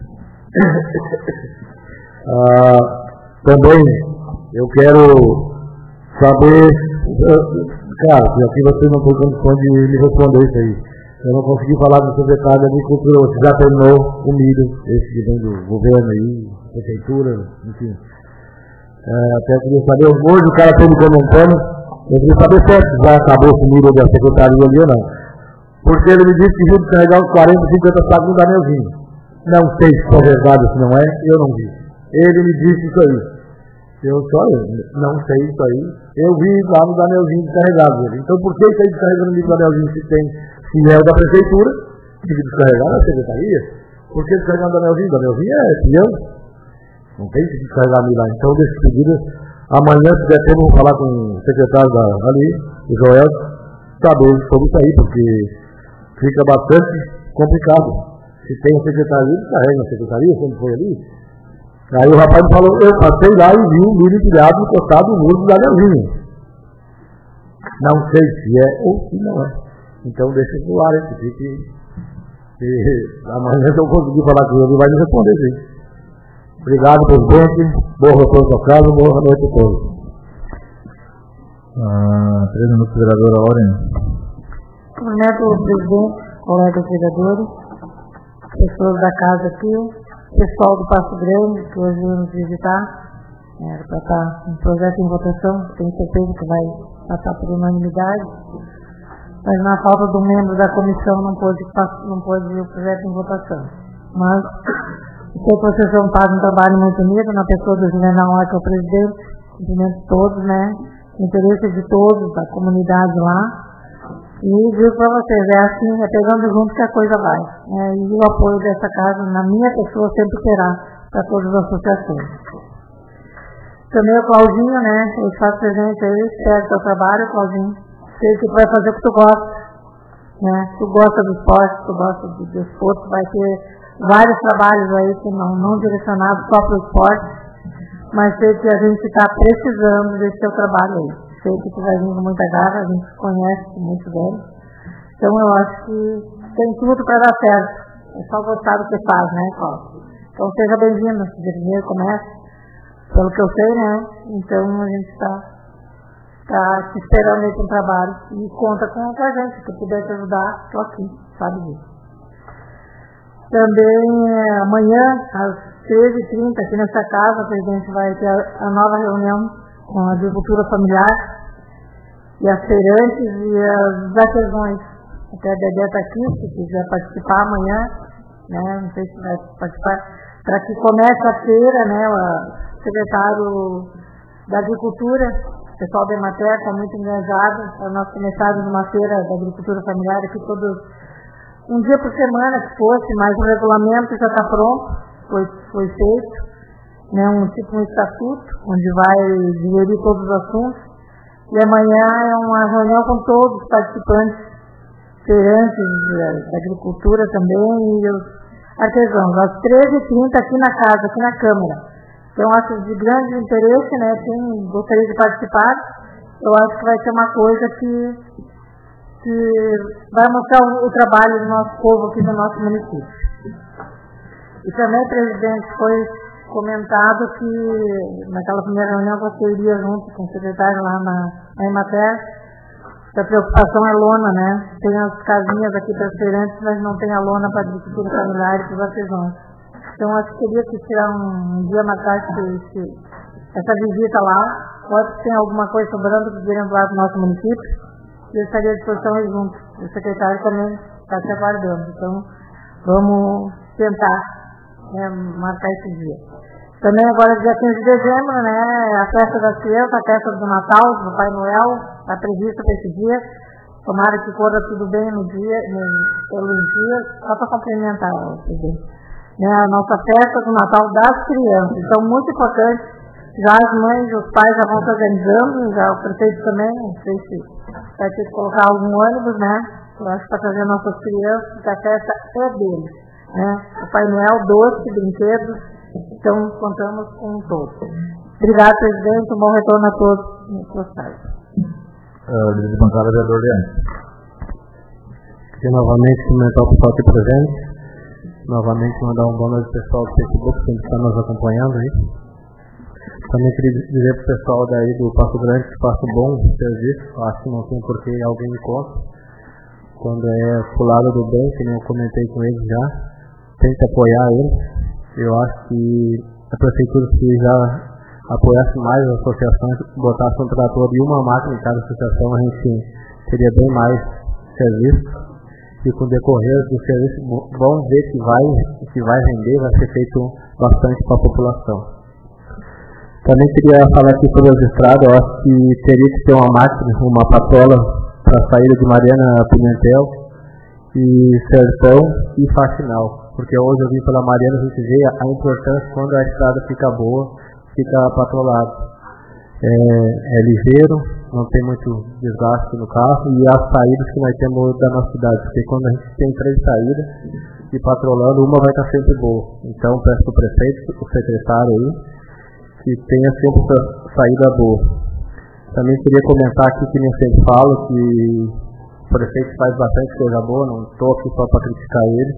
ah, também eu quero saber, cara, que aqui você não tem condição de me responder isso aí. Eu não consegui falar com o secretário da Agricultura, você já terminou o milho, esse que vem do governo aí, prefeitura, enfim. É, até queria saber, hoje o cara está me comentando, eu queria saber se já acabou o milho da secretaria ali ou não. Porque ele me disse que junto carregar uns quarenta, cinquenta sacos no Danielzinho. Não sei se é verdade ou se não é, eu não vi. Ele me disse isso aí. Eu só não sei isso aí. Eu vi lá no Danielzinho descarregado dele. Então por que está descarregando o milho do Danielzinho se tem, se é o da prefeitura, que descarregar na secretaria? Por que descarregar o Danielzinho? O Danielzinho é peão. Não tem que descarregar milho lá. Então deixa pedido. Amanhã, se der tempo, eu vou falar com o secretário da, ali, o Joel, saber sobre isso aí, porque fica bastante complicado. Se tem a secretaria, ele carrega a secretaria, quando foi ali. Aí o rapaz me falou, eu passei lá e vi um milho empilhado encostado no muro do Danielzinho. Não sei se é ou se não é. Então deixa no ar, que fique. E amanhã, se eu conseguir falar com ele, ele vai me responder sim. Obrigado, presidente. Boa noite à sua casa, boa noite a todos. Ah, três minutos, vereadora Oren. Cumprimento o presidente, colegas vereadores, pessoas da casa aqui, pessoal do Passo Grande, que hoje veio nos visitar. Era para estar um projeto em votação, tenho certeza que vai passar por unanimidade. Mas na falta do membro da comissão não pôde, não pôde ir o projeto em votação. Mas sei que vocês vão fazer um trabalho muito unido na pessoa do Juvenal, que é o presidente, cumprimento todos, né? Interesse de todos, da comunidade lá. E digo para vocês, é assim, é pegando junto que a coisa vai. É, e o apoio dessa casa, na minha pessoa, sempre terá para todas as associações. Também o Claudinho, né? Ele faz presente aí, espero o teu trabalho, Claudinho. Sei que tu vai fazer o que tu gosta. Né? Tu gosta do esporte, tu gosta do desporto, vai ter vários trabalhos aí que não, não direcionados só para o esporte, mas sei que a gente está precisando desse seu trabalho aí. Sei que tu vai vir com muita garra, a gente se conhece muito bem. Então eu acho que tem tudo para dar certo. É só gostar do que faz, né, Cláudio? Então seja bem-vindo, dia primeiro comece, pelo que eu sei, né? Então a gente está tá te esperando aí com o trabalho e conta com a gente, se puder te ajudar, estou aqui, sabe disso. Também amanhã, às treze e trinta, aqui nessa casa, o presidente vai ter a nova reunião com a agricultura familiar e as feirantes e as artesãos. Até a Dedé está aqui, se quiser participar amanhã, né, não sei se vai participar, para que comece a feira, né, o secretário da Agricultura, o pessoal da Emater está muito engajado, para nós começarmos uma feira da agricultura familiar aqui todos um dia por semana que fosse, mas o regulamento já está pronto, foi, foi feito, né, um tipo um estatuto, onde vai digerir todos os assuntos. E amanhã é uma reunião com todos os participantes, feirantes da agricultura também e os artesãos, às treze e trinta aqui na casa, aqui na Câmara. Então acho de grande interesse, né, quem gostaria de participar, eu acho que vai ser uma coisa que que vai mostrar o, o trabalho do nosso povo aqui do nosso município. E também, presidente, foi comentado que naquela primeira reunião você iria junto com o secretário lá na, na Emater, que a preocupação é lona, né? Tem as casinhas aqui para feirantes, mas não tem a lona para a agricultura familiar e para os artesãos. Então, acho que teria que tirar um, um dia marcar esse, essa visita lá. Pode ter alguma coisa sobrando que queiram doar do nosso município. Eu estaria à disposição aí junto. O secretário também está se aguardando. Então, vamos tentar, né, marcar esse dia. Também agora, dia quinze de dezembro, né, a festa das crianças, a festa do Natal, do Papai Noel, está prevista para esse dia. Tomara que corra tudo bem no dia, no, pelos dias, só para complementar, presidente. Né, a nossa festa do Natal das crianças. Então, muito importante. Já as mães e os pais já vão se organizando, já o prefeito também, não sei se vai ter que colocar algum ônibus, né? Eu acho que para trazer nossas crianças, porque a festa é deles, né? O Papai Noel, doce, brinquedos, então contamos com todos. Obrigado, presidente, um bom retorno a todos nos seus pais. Uh, Líder de bancada, vereador Leandro. Queria novamente cumprimentar o pessoal aqui presente. Novamente mandar um boa noite ao pessoal do Facebook que está nos acompanhando aí. Também queria dizer para o pessoal daí do Passo Grande que faça um bom serviço. Acho que não tem por que alguém me conta. Quando é pro lado do bem, que nem eu comentei com eles já, tem que apoiar eles. Eu acho que a prefeitura, se já apoiasse mais as associações, botasse um trator e uma máquina em cada associação, a gente teria bem mais serviço. E com o decorrer do serviço, vamos ver que vai, que vai render, vai ser feito bastante para a população. Também queria falar aqui sobre as estradas. Eu acho que teria que ter uma máquina, uma patola para a saída de Mariana Pimentel e Sertão e Faxinal. Porque hoje eu vi pela Mariana, a gente vê a importância quando a estrada fica boa, fica patrolada. É, é ligeiro, não tem muito desgaste no carro, e as saídas que nós temos da nossa cidade. Porque quando a gente tem três saídas e patrolando, uma vai estar sempre boa. Então peço para o prefeito, o secretário aí, que tenha sempre essa saída boa. Também queria comentar aqui que nem eu sempre falo, que o prefeito faz bastante coisa boa, não estou aqui só para criticar ele,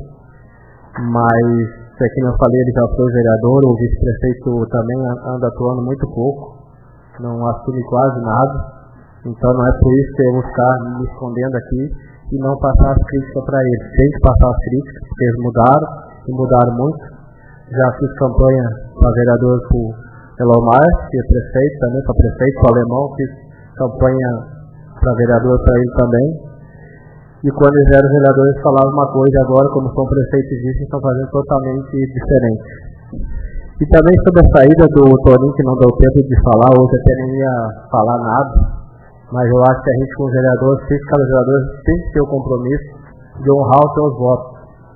mas, é que eu falei, ele já foi vereador, o vice-prefeito também anda atuando muito pouco, não assume quase nada, então não é por isso que eu vou ficar me escondendo aqui e não passar as críticas para ele. Tem que passar as críticas, porque eles mudaram, e mudaram muito. Já fiz campanha para vereador por Elomar, que é prefeito também, para prefeito, para Alemão, fiz campanha para vereador para ele também. E quando eles eram vereadores, eles falavam uma coisa, agora, como são prefeitos e vice, estão fazendo totalmente diferente. E também sobre a saída do Toninho, que não deu tempo de falar, hoje até nem ia falar nada, mas eu acho que a gente, com os vereadores, cada vereador tem que ter o compromisso de honrar os seus votos.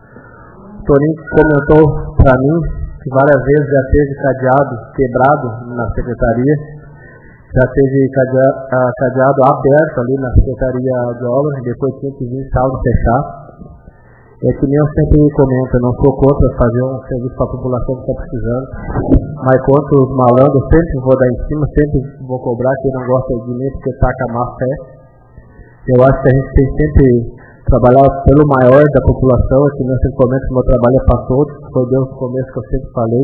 O Toninho comentou para mim que várias vezes já teve cadeado quebrado na secretaria, já teve cadeado, cadeado aberto ali na secretaria de obras, depois tinha que vir saldo fechar. É que nem eu sempre comento, eu não sou contra fazer um serviço para a população que está precisando, mas contra os malandros, sempre vou dar em cima, sempre vou cobrar, quem não gosta de mim porque taca a má fé. Eu acho que a gente tem que sempre trabalhar pelo maior da população, aqui nesse comento que o meu trabalho é para todos, foi Deus no começo que eu sempre falei,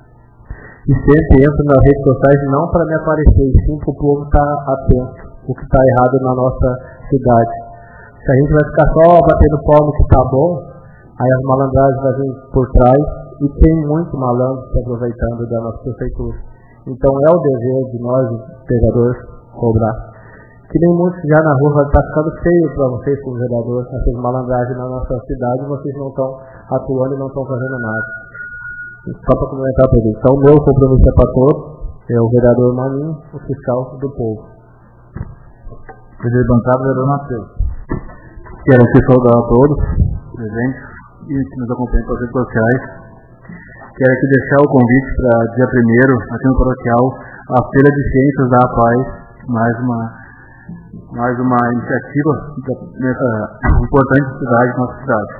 e sempre entro nas redes sociais não para me aparecer, e sim para o povo estar atento, o que está errado na nossa cidade. Se a gente vai ficar só batendo palmo que está bom, aí as malandragens vão vir por trás, e tem muito malandro se aproveitando da nossa prefeitura. Então é o dever de nós, vereadores, cobrar. Que nem muitos já na rua vai estar ficando feio para vocês, como vereadores, essas malandragens na nossa cidade, vocês não estão atuando e não estão fazendo nada. Só para comentar para ele. Então, meu compromisso é para todos, é o vereador Maninho, o fiscal do povo. Presidente bancada, vereador Matheus. Quero aqui saudar a todos, presentes e que nos acompanham pelas redes sociais. Quero aqui deixar o convite para dia primeiro, aqui no Paroquial, a Feira de Ciências da Paz, mais uma, mais uma iniciativa nessa importante cidade, nossa cidade.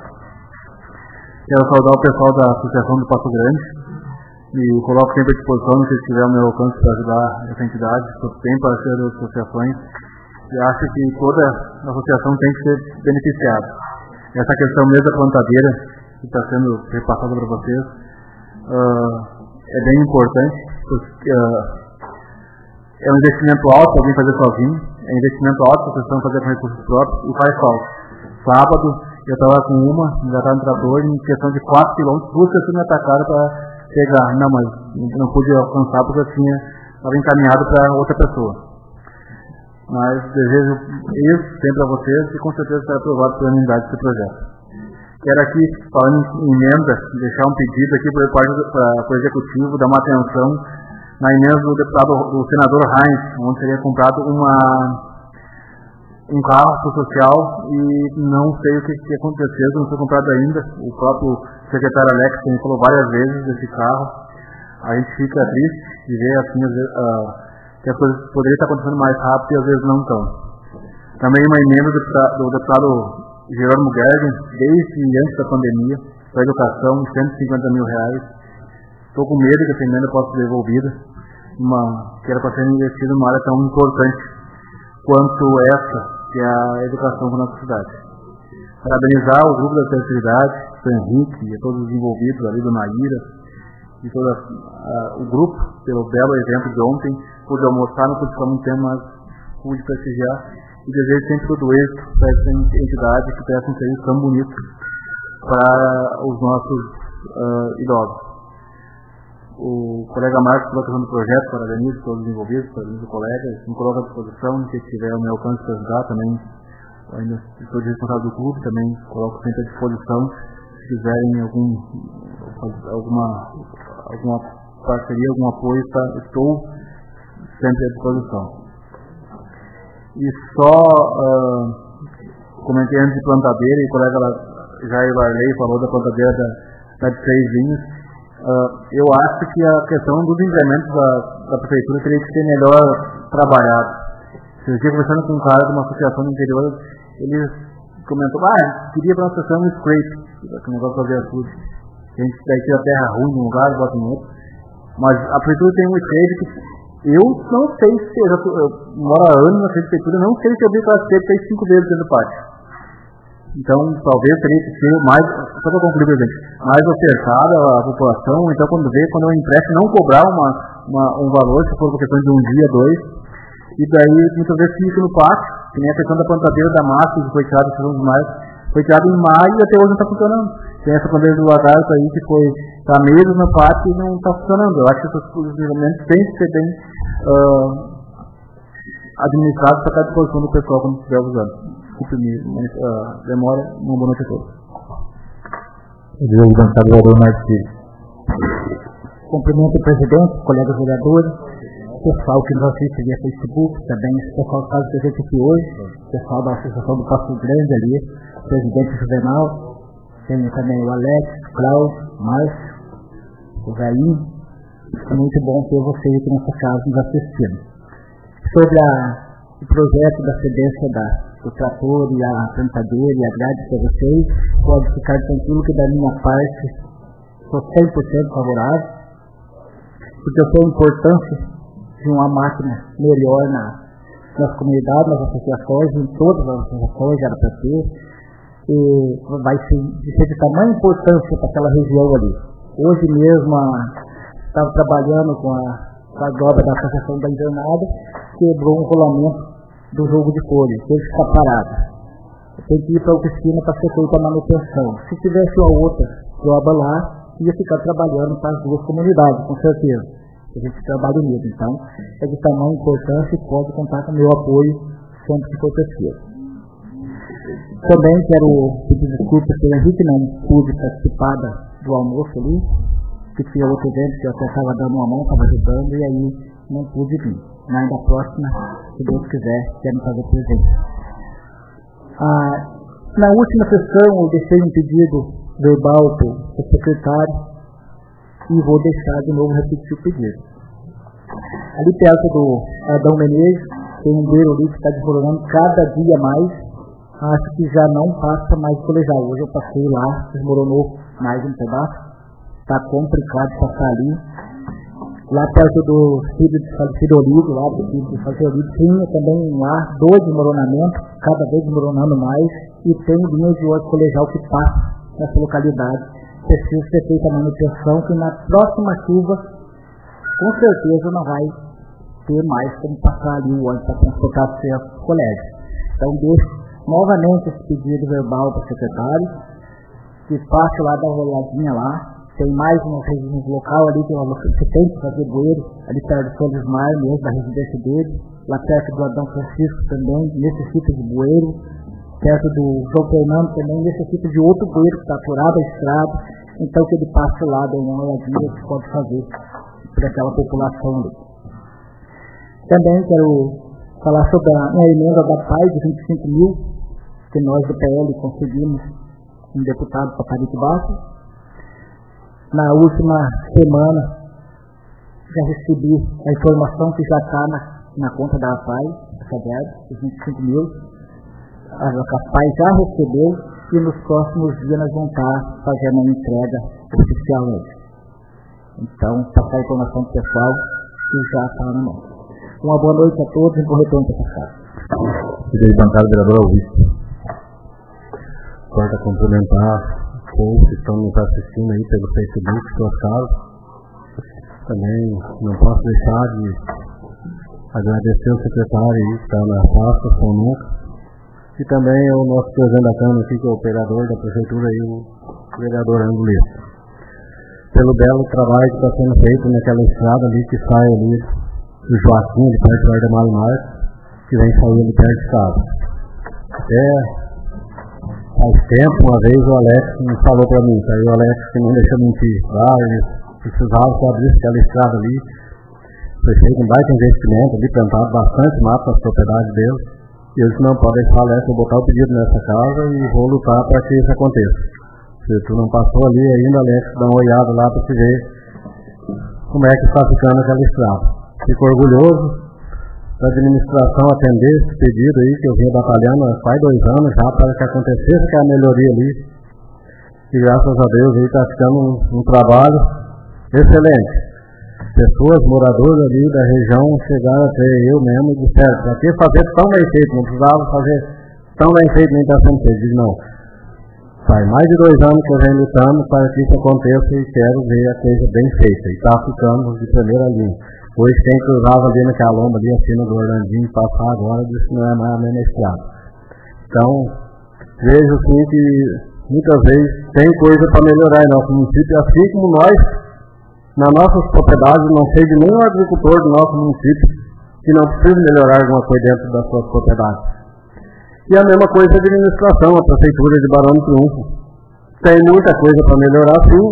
Quero saudar o pessoal da Associação do Passo Grande e coloco sempre à disposição, se tiver o meu alcance para ajudar essa entidade, estou sempre para ser das associações. E acho que toda a associação tem que ser beneficiada. Essa questão mesmo da plantadeira, que está sendo repassada para vocês, uh, é bem importante, porque uh, é um investimento alto alguém fazer sozinho, é um investimento alto a associação fazer com recursos próprios, e faz falta. Sábado, eu estava com uma, já estava no trator, em questão de quatro quilômetros, duas pessoas me atacaram para pegar. Não, mas não pude alcançar porque eu tinha, estava encaminhado para outra pessoa. Mas desejo isso sempre a vocês e com certeza será aprovado pela unidade desse projeto. Quero aqui, falando em emenda, deixar um pedido aqui para o Executivo, dar uma atenção na emenda do deputado, do senador Heinz, onde seria comprado uma, um carro social e não sei o que, que aconteceu, não foi comprado ainda. O próprio secretário Alex me falou várias vezes desse carro. A gente fica triste de ver assim, uh, que as coisas poderiam estar acontecendo mais rápido e às vezes não estão. Também uma emenda do, do deputado Jerônimo Gergen, desde antes da pandemia, para a educação, cento e cinquenta mil reais. Estou com medo que essa emenda possa ser devolvida, uma, que era para ser investida numa área tão importante quanto essa, que é a educação para a nossa cidade. Parabenizar o grupo da terceira idade, o Henrique e todos os envolvidos ali, do Naira, e todo uh, o grupo, pelo belo evento de ontem. Pude almoçar, não pude ficar muito tempo, mas pude prestigiar. E desejo sempre todo êxito para essa entidade que peça um serviço tão bonito para os nossos uh, idosos. O colega Marcos falou a questão do projeto, parabenizo todos os envolvidos, parabenizo o colega, me coloca à disposição, se tiver o meu alcance para ajudar também. Ainda estou de responsável do clube, também coloco sempre à disposição, se quiserem algum, alguma, alguma parceria, algum apoio, tá, estou sempre à disposição. E só uh, comentei antes de plantadeira, e o colega Jair Varley falou da plantadeira da, da de Três Vinhos. Uh, eu acho que a questão dos incrementos da, da prefeitura teria que ser melhor trabalhada. Eu estive conversando com um cara de uma associação do interior, ele comentou, ah, queria para uma associação um scrape, que o negócio fazer açude. A gente daí tira a terra ruim num lugar, bota em outro. Mas a prefeitura tem um scrape que eu não sei se, eu, eu moro há anos na prefeitura, não sei se eu vi aquela scrape fez cinco vezes dentro do pátio. Então, talvez teria que ser mais, só para concluir, por exemplo, mais ofertada a população, então quando vê, quando eu empresto, não cobrar uma, uma, um valor, se for por questão de um dia, dois, e daí muitas vezes fica no pátio, que nem a questão da plantadeira da massa, que foi tirada em maio, foi tirada em maio e até hoje não está funcionando. Tem essa plantadeira do lagarto aí que foi, está meses no pátio e não está funcionando. Eu acho que esses elementos têm que ser bem uh, administrados para estar à disposição do pessoal quando estiver usando. Desculpe me uh, demora, uma boa noite a todos. Cumprimento o presidente, colegas vereadores, pessoal que nos assiste via Facebook, também esse pessoal que faz presente aqui hoje, pessoal da Associação do Passo Grande ali, presidente Juvenal, tem também o Alex, o Cláudio, o Márcio, o Zain. É muito bom ter vocês aqui nessa casa nos assistindo. Sobre a, o projeto da cedência da, do trator e a plantadeira e a grade para vocês, pode ficar tranquilo que da minha parte sou cem por cento favorável, porque eu sei a importância de uma máquina melhor na, nas comunidades, nas associações, em todas as associações, era para ter, e vai ser de, ser de tamanha importância para aquela região ali. Hoje mesmo estava trabalhando com a, com a dobra da associação da invernada, quebrou um rolamento do jogo de folha, teve que ficar parado. Tem que ir para a oficina para ser feita a manutenção. Se tivesse uma outra joba lá, ia ficar trabalhando para as duas comunidades, com certeza. A gente trabalha nisso, então é de tamanha importância e pode contar com o meu apoio sempre que for preciso. Também quero pedir desculpas pelo Henrique, não pude participar do almoço ali, que tinha outro evento que eu até estava dando uma mão, estava ajudando, e aí não pude vir. Mas na próxima, se Deus quiser, quero me fazer presente. Ah, na última sessão eu deixei um pedido verbal para o secretário, e vou deixar de novo repetir o pedido. Ali perto do Adão Menezes, tem um beiro ali que está desmoronando cada dia mais. Acho que já não passa mais colegial. Hoje eu passei lá, desmoronou mais um pedaço. Está complicado passar ali. Lá perto do filho de falecido Olivo, lá do filho de falecido Olivo, tinha também lá dois desmoronamentos, cada vez desmoronando mais. E tem linhas de óleo colegial que passa nessa localidade. Precisa ser feita a manutenção, que na próxima chuva, com certeza não vai ter mais como passar ali o óleo para transportar para o seu colégio. Então, deixo novamente esse pedido verbal para o secretário, que passe lá, dá uma olhadinha lá. Tem mais um, um local ali que, que tem que fazer bueiro, ali perto do São Lismar, mesmo da residência dele, lá perto do Adão Francisco também, necessita de bueiro. Perto do João Fernando também necessita de outro bueiro que está aturado a estrada, então que ele passe lá, dê uma olhadinha que pode fazer para aquela população ali. Também quero falar sobre a minha emenda da P A I de vinte e cinco mil, que nós do P L conseguimos um deputado para Parque Baixo. Na última semana já recebi a informação que já está na, na conta da P A I, essa verba, de vinte e cinco mil. A P A I já recebeu e nos próximos dias nós vamos estar fazendo a entrega oficial hoje. Então, passar a informação para o pessoal que já está na mão. Uma boa noite a todos e bom retorno para essa casa. Importa cumprimentar todos que estão nos assistindo aí pelo Facebook, suas casas. Também não posso deixar de agradecer o secretário aí que está na pasta, São Nunca. E também o nosso presidente da Câmara aqui, que é o operador da Prefeitura aí, o vereador Angulista. Pelo belo trabalho que está sendo feito naquela estrada ali que sai ali do Joaquim, de perto do Ardemar Marques, que vem saindo de perto de casa. Até faz tempo, uma vez o Alex me falou para mim, tá aí o Alex que não deixa mentir, ah, eles precisavam que abrisse aquela estrada ali, foi feito um baita investimento ali, plantado bastante mato nas propriedades deles, e eles não podem deixar Alex, vou botar o pedido nessa casa e vou lutar para que isso aconteça. Se tu não passou ali ainda, Alex, dá uma olhada lá para te ver como é que está ficando aquela estrada. Fico orgulhoso da administração atender esse pedido aí, que eu vinha batalhando faz dois anos já para que acontecesse que a melhoria ali. E graças a Deus aí está ficando um, um trabalho excelente. Pessoas, moradores ali da região chegaram até eu mesmo e disseram, para que fazer tão bem feito? Não precisava fazer tão bem feito, nem está sendo feito. Digo, não. Faz mais de dois anos que eu venho lutando para que isso aconteça e quero ver a coisa bem feita. E está ficando de primeira linha. Hoje quem cruzava ali naquela lomba ali, acima do Orlandinho, passar agora, disse que não é mais a mesma estrada. Então, vejo sim que muitas vezes tem coisa para melhorar em nosso município, assim como nós, nas nossas propriedades, não sei de nenhum agricultor do nosso município que não precisa melhorar alguma coisa dentro das suas propriedades. E a mesma coisa a administração, a Prefeitura de Barão do Triunfo. Tem muita coisa para melhorar sim.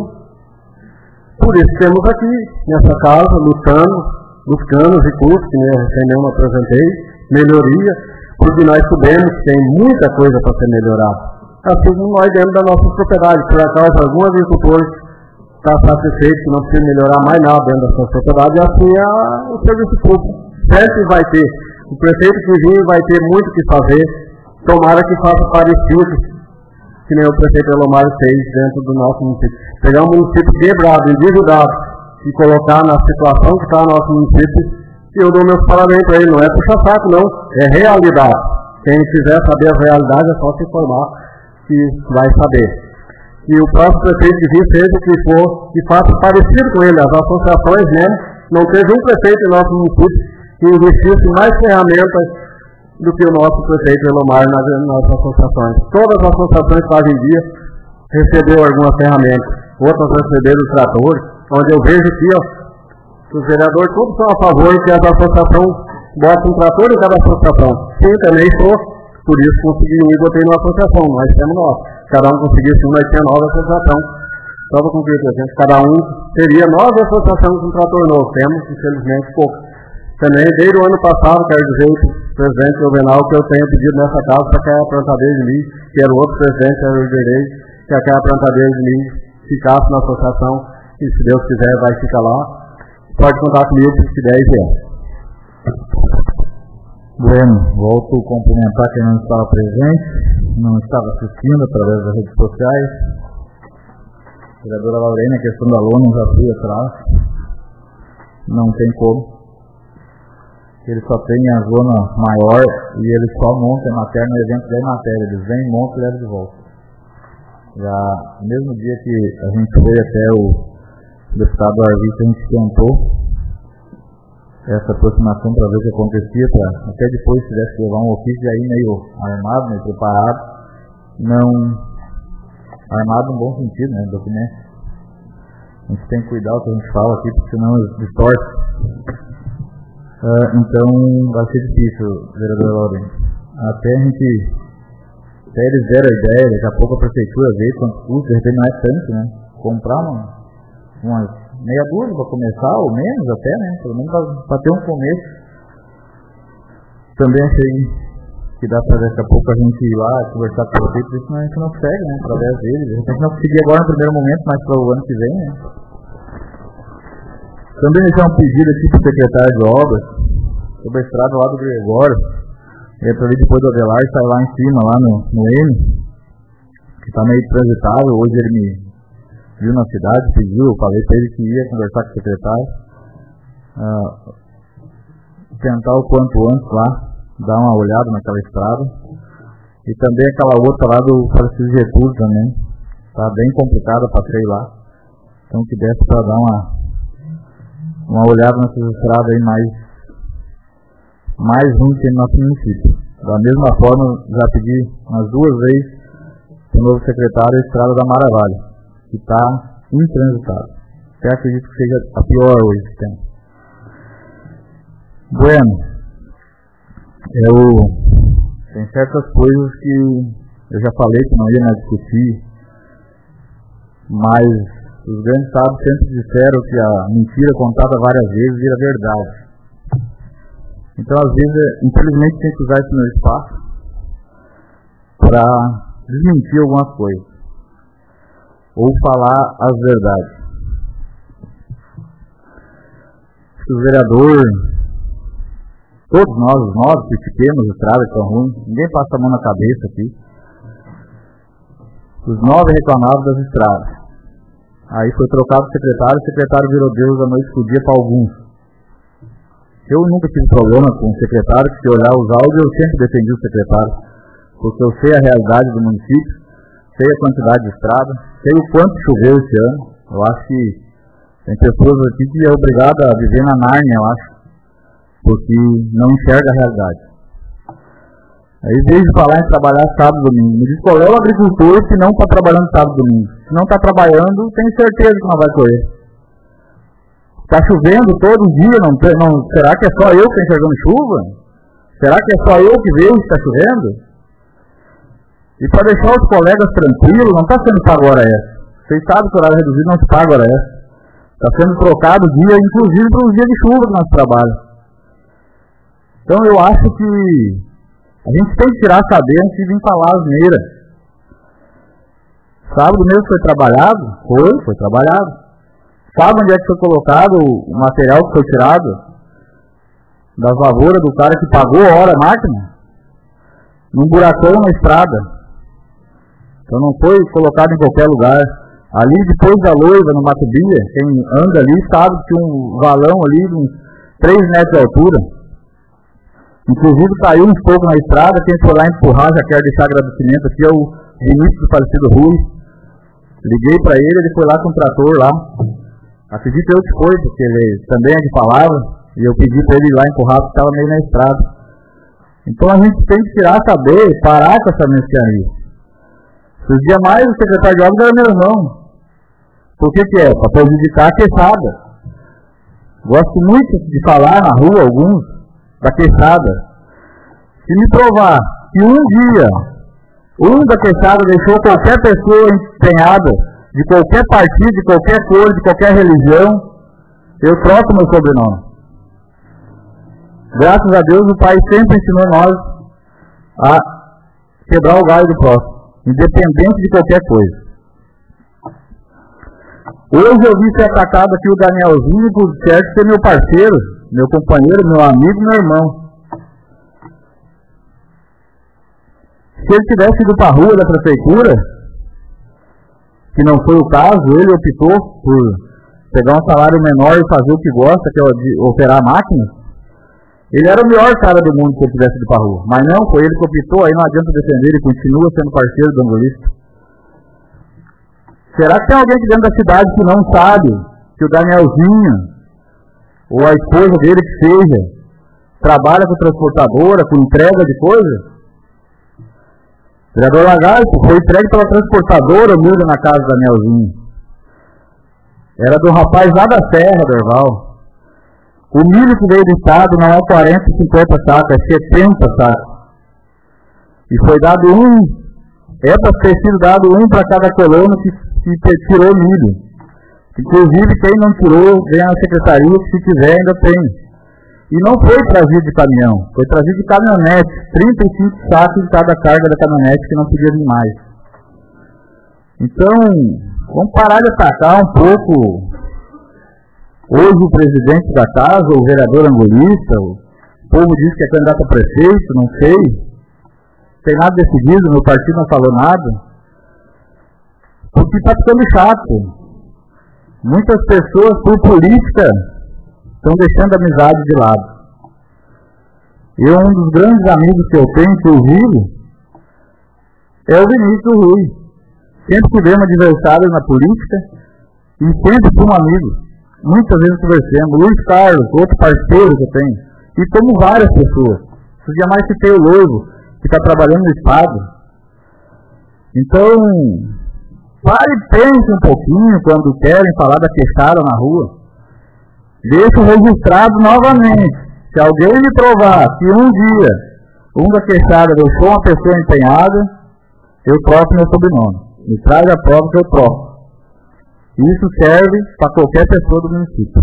Por isso temos aqui, nessa casa, lutando, buscando recursos, que nem eu apresentei, melhoria, porque nós sabemos que tem muita coisa para ser melhorada. Assim como nós dentro da nossa propriedade, por acaso algum agricultor está satisfeito que não precisa melhorar mais nada dentro da sua propriedade, e assim é o serviço público. Sempre vai ter. O prefeito que vir vai ter muito o que fazer, tomara que faça parecido, que nem o prefeito Elomar fez dentro do nosso município. Pegar um município quebrado, endividado, e colocar na situação que está o nosso município, e eu dou meus parabéns para ele. Não é puxar saco, não, é realidade. Quem quiser saber a realidade é só se informar, que vai saber. E o próximo prefeito que vir, seja o que for, que faça parecido com ele. As associações mesmo, não teve um prefeito do nosso município que investisse mais ferramentas do que o nosso prefeito Elomar nas nossas associações. Todas as associações que fazem dia recebeu alguma ferramenta, outras receberam os tratores, onde eu vejo aqui, ó, que os vereadores todos são a favor que as associações botem um trator em cada associação. Sim, também sou, por isso consegui ir e botei numa associação, nós temos nós. Cada um conseguisse uma, nós tínhamos nova associação. Só para cumprir a gente, cada um teria nova associação com um trator novo. Temos, infelizmente, pouco. Também, desde o ano passado, quero dizer que o presidente Juvenal que eu tenho pedido nessa casa para que a plantadeira de milho, que era o outro presidente, era o Iberei, que aquela plantadeira de milho ficasse na associação, e se Deus quiser vai ficar lá. Pode contar comigo se der e vier. Bueno, volto a cumprimentar quem não estava presente, não estava assistindo através das redes sociais. A vereadora Laurena, a questão da lona já fui atrás. Não tem como. Eles só têm a zona maior e eles só montam a matéria no evento da matéria. Eles vêm, montam e levam de volta. Já no mesmo dia que a gente foi até o deputado Arvito, a gente tentou essa aproximação para ver o que acontecia, pra, até depois se tivesse que levar um ofício aí meio armado, meio preparado, não armado no bom sentido, né, documento. A gente tem que cuidar do que a gente fala aqui, porque senão distorce. Uh, então vai ser difícil, vereador Laurena. Até a gente, até eles deram a ideia, daqui a pouco a prefeitura veio, quanto custa, de repente não é tanto, né, comprar uma, umas meia dúzia para começar, ou menos até, né? Pelo menos para ter um começo. Também achei que dá para daqui a pouco a gente ir lá conversar com vocês, porque senão a gente não consegue, né? Através deles. A gente não conseguir agora no primeiro momento, mas para o ano que vem, né? Também deixar um pedido aqui para o secretário de obras, sobre a estrada lá do Gregório. Entra ali depois do Adelar e sai lá em cima, lá no, no M, que está meio transitável. Hoje ele me viu na cidade, pediu, eu falei para ele que ia conversar com o secretário, uh, tentar o quanto antes lá, dar uma olhada naquela estrada, E também aquela outra lá do Francisco Getúlio também. Tá bem complicada, passei lá. Então que desse para dar uma, uma olhada nessas estradas aí mais, mais ruins que no nosso município. Da mesma forma, já pedi umas duas vezes para o novo secretário a estrada da Maravalha, que está intransitável. Eu acredito que seja a pior hoje que tem. Bueno, eu, tem certas coisas que eu já falei que não ia mais discutir, mas os grandes sábios sempre disseram que a mentira contada várias vezes vira verdade. Então, às vezes, infelizmente, tem que usar esse meu espaço para desmentir algumas coisas ou falar as verdades. Os vereadores, todos nós, os nós, critiquemos as estradas que são ruins, ninguém passa a mão na cabeça aqui. Os nove reclamavam das estradas. Aí foi trocado o secretário, o secretário virou Deus da noite pro dia para alguns. Eu nunca tive problema com o secretário, que se olhar os áudios eu sempre defendi o secretário, porque eu sei a realidade do município, sei a quantidade de estrada, sei o quanto choveu esse ano. Eu acho que tem pessoas aqui que é obrigada a viver na Nárnia, eu acho, porque não enxerga a realidade. Aí, em vez de falar em trabalhar sábado e domingo, me diz qual é o agricultor que não está trabalhando sábado e domingo. Se não está trabalhando, tenho certeza que não vai colher. Está chovendo todo dia, não, não, será que é só eu que estou enxergando chuva? Será que é só eu que vejo que está chovendo? E para deixar os colegas tranquilos, não está sendo pago hora extra. Vocês sabem que o horário reduzido não se paga hora extra. Está sendo trocado o dia, inclusive para os dias de chuva que nós trabalhamos. Então eu acho que a gente tem que tirar a cabeça e vir falar asneira. Sábado mesmo foi trabalhado? Foi, foi trabalhado. Sabe onde é que foi colocado o material que foi tirado? Das lavouras do cara que pagou a hora a máquina? Num buracão na estrada. Então não foi colocado em qualquer lugar. Ali depois da Loiva, no Matubia, quem anda ali sabe que tinha um valão ali de uns três metros de altura. Inclusive caiu um pouco na estrada, quem foi lá empurrar, já quero deixar agradecimento aqui, é o Vinícius do falecido Rui. Liguei para ele, ele foi lá com o trator lá. Acredito eu que foi, porque ele também é de palavra, e eu pedi para ele ir lá empurrar, porque estava meio na estrada. Então a gente tem que tirar, saber, parar com essa messianismo. Os dias mais o secretário de obras era meu irmão. Por que que é? Para prejudicar a queixada. Gosto muito de falar na rua, alguns, da queixada. Se me provar que um dia um da queixada deixou qualquer pessoa empenhada, de qualquer partido, de qualquer cor, de qualquer religião, eu troco meu sobrenome. Graças a Deus o Pai sempre ensinou nós a quebrar o galho do próximo, independente de qualquer coisa. Hoje eu vi ser atacado aqui o Danielzinho, por certo ser meu parceiro, meu companheiro, meu amigo, meu irmão. Se ele tivesse ido para a rua da prefeitura, que não foi o caso, ele optou por pegar um salário menor e fazer o que gosta, que é de operar a máquina, ele era o melhor cara do mundo se ele tivesse ido para a rua. Mas não, foi ele que optou, aí não adianta defender, ele continua sendo parceiro do angolista. Será que tem alguém aqui dentro da cidade que não sabe que o Danielzinho, ou a esposa dele que seja, trabalha com transportadora, com entrega de coisas? O vereador Lagarto foi entregue pela transportadora humilde na casa do Danielzinho. Era do rapaz lá da Serra, Derval. O milho que veio do estado não é quarenta, cinquenta sacos, é setenta sacos. E foi dado um, é para ter sido dado um para cada colono que, que tirou milho. Inclusive quem não tirou, vem à secretaria, que se tiver ainda tem. E não foi trazido de caminhão, foi trazido de caminhonete, trinta e cinco sacos de cada carga da caminhonete que não podia vir mais. Então, vamos parar de atacar um pouco hoje o presidente da casa, o vereador angolista, o povo diz que é candidato a prefeito, não sei. Não tem nada decidido, meu partido não falou nada. Porque está ficando chato. Muitas pessoas, por política, estão deixando a amizade de lado. Eu, um dos grandes amigos que eu tenho, inclusive, é o Vinícius Rui. Sempre tivemos adversários na política e sempre fomos amigos. Muitas vezes conversamos. Luiz Carlos, outro parceiro que eu tenho. E como várias pessoas. Esse dia mais citei o Loivo, que está trabalhando no Estado. Então, pare e pense um pouquinho quando querem falar da queixada na rua. Deixo registrado novamente. Se alguém me provar que um dia um da queixada deixou uma pessoa empenhada, eu troco meu sobrenome. Me traz a prova que eu troco. Isso serve para qualquer pessoa do município.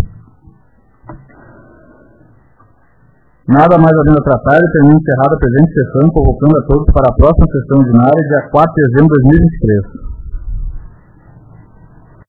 Nada mais havendo a tratar, e termino encerrada a presente sessão, convocando a todos para a próxima sessão ordinária, dia quatro de dezembro de dois mil e vinte e três.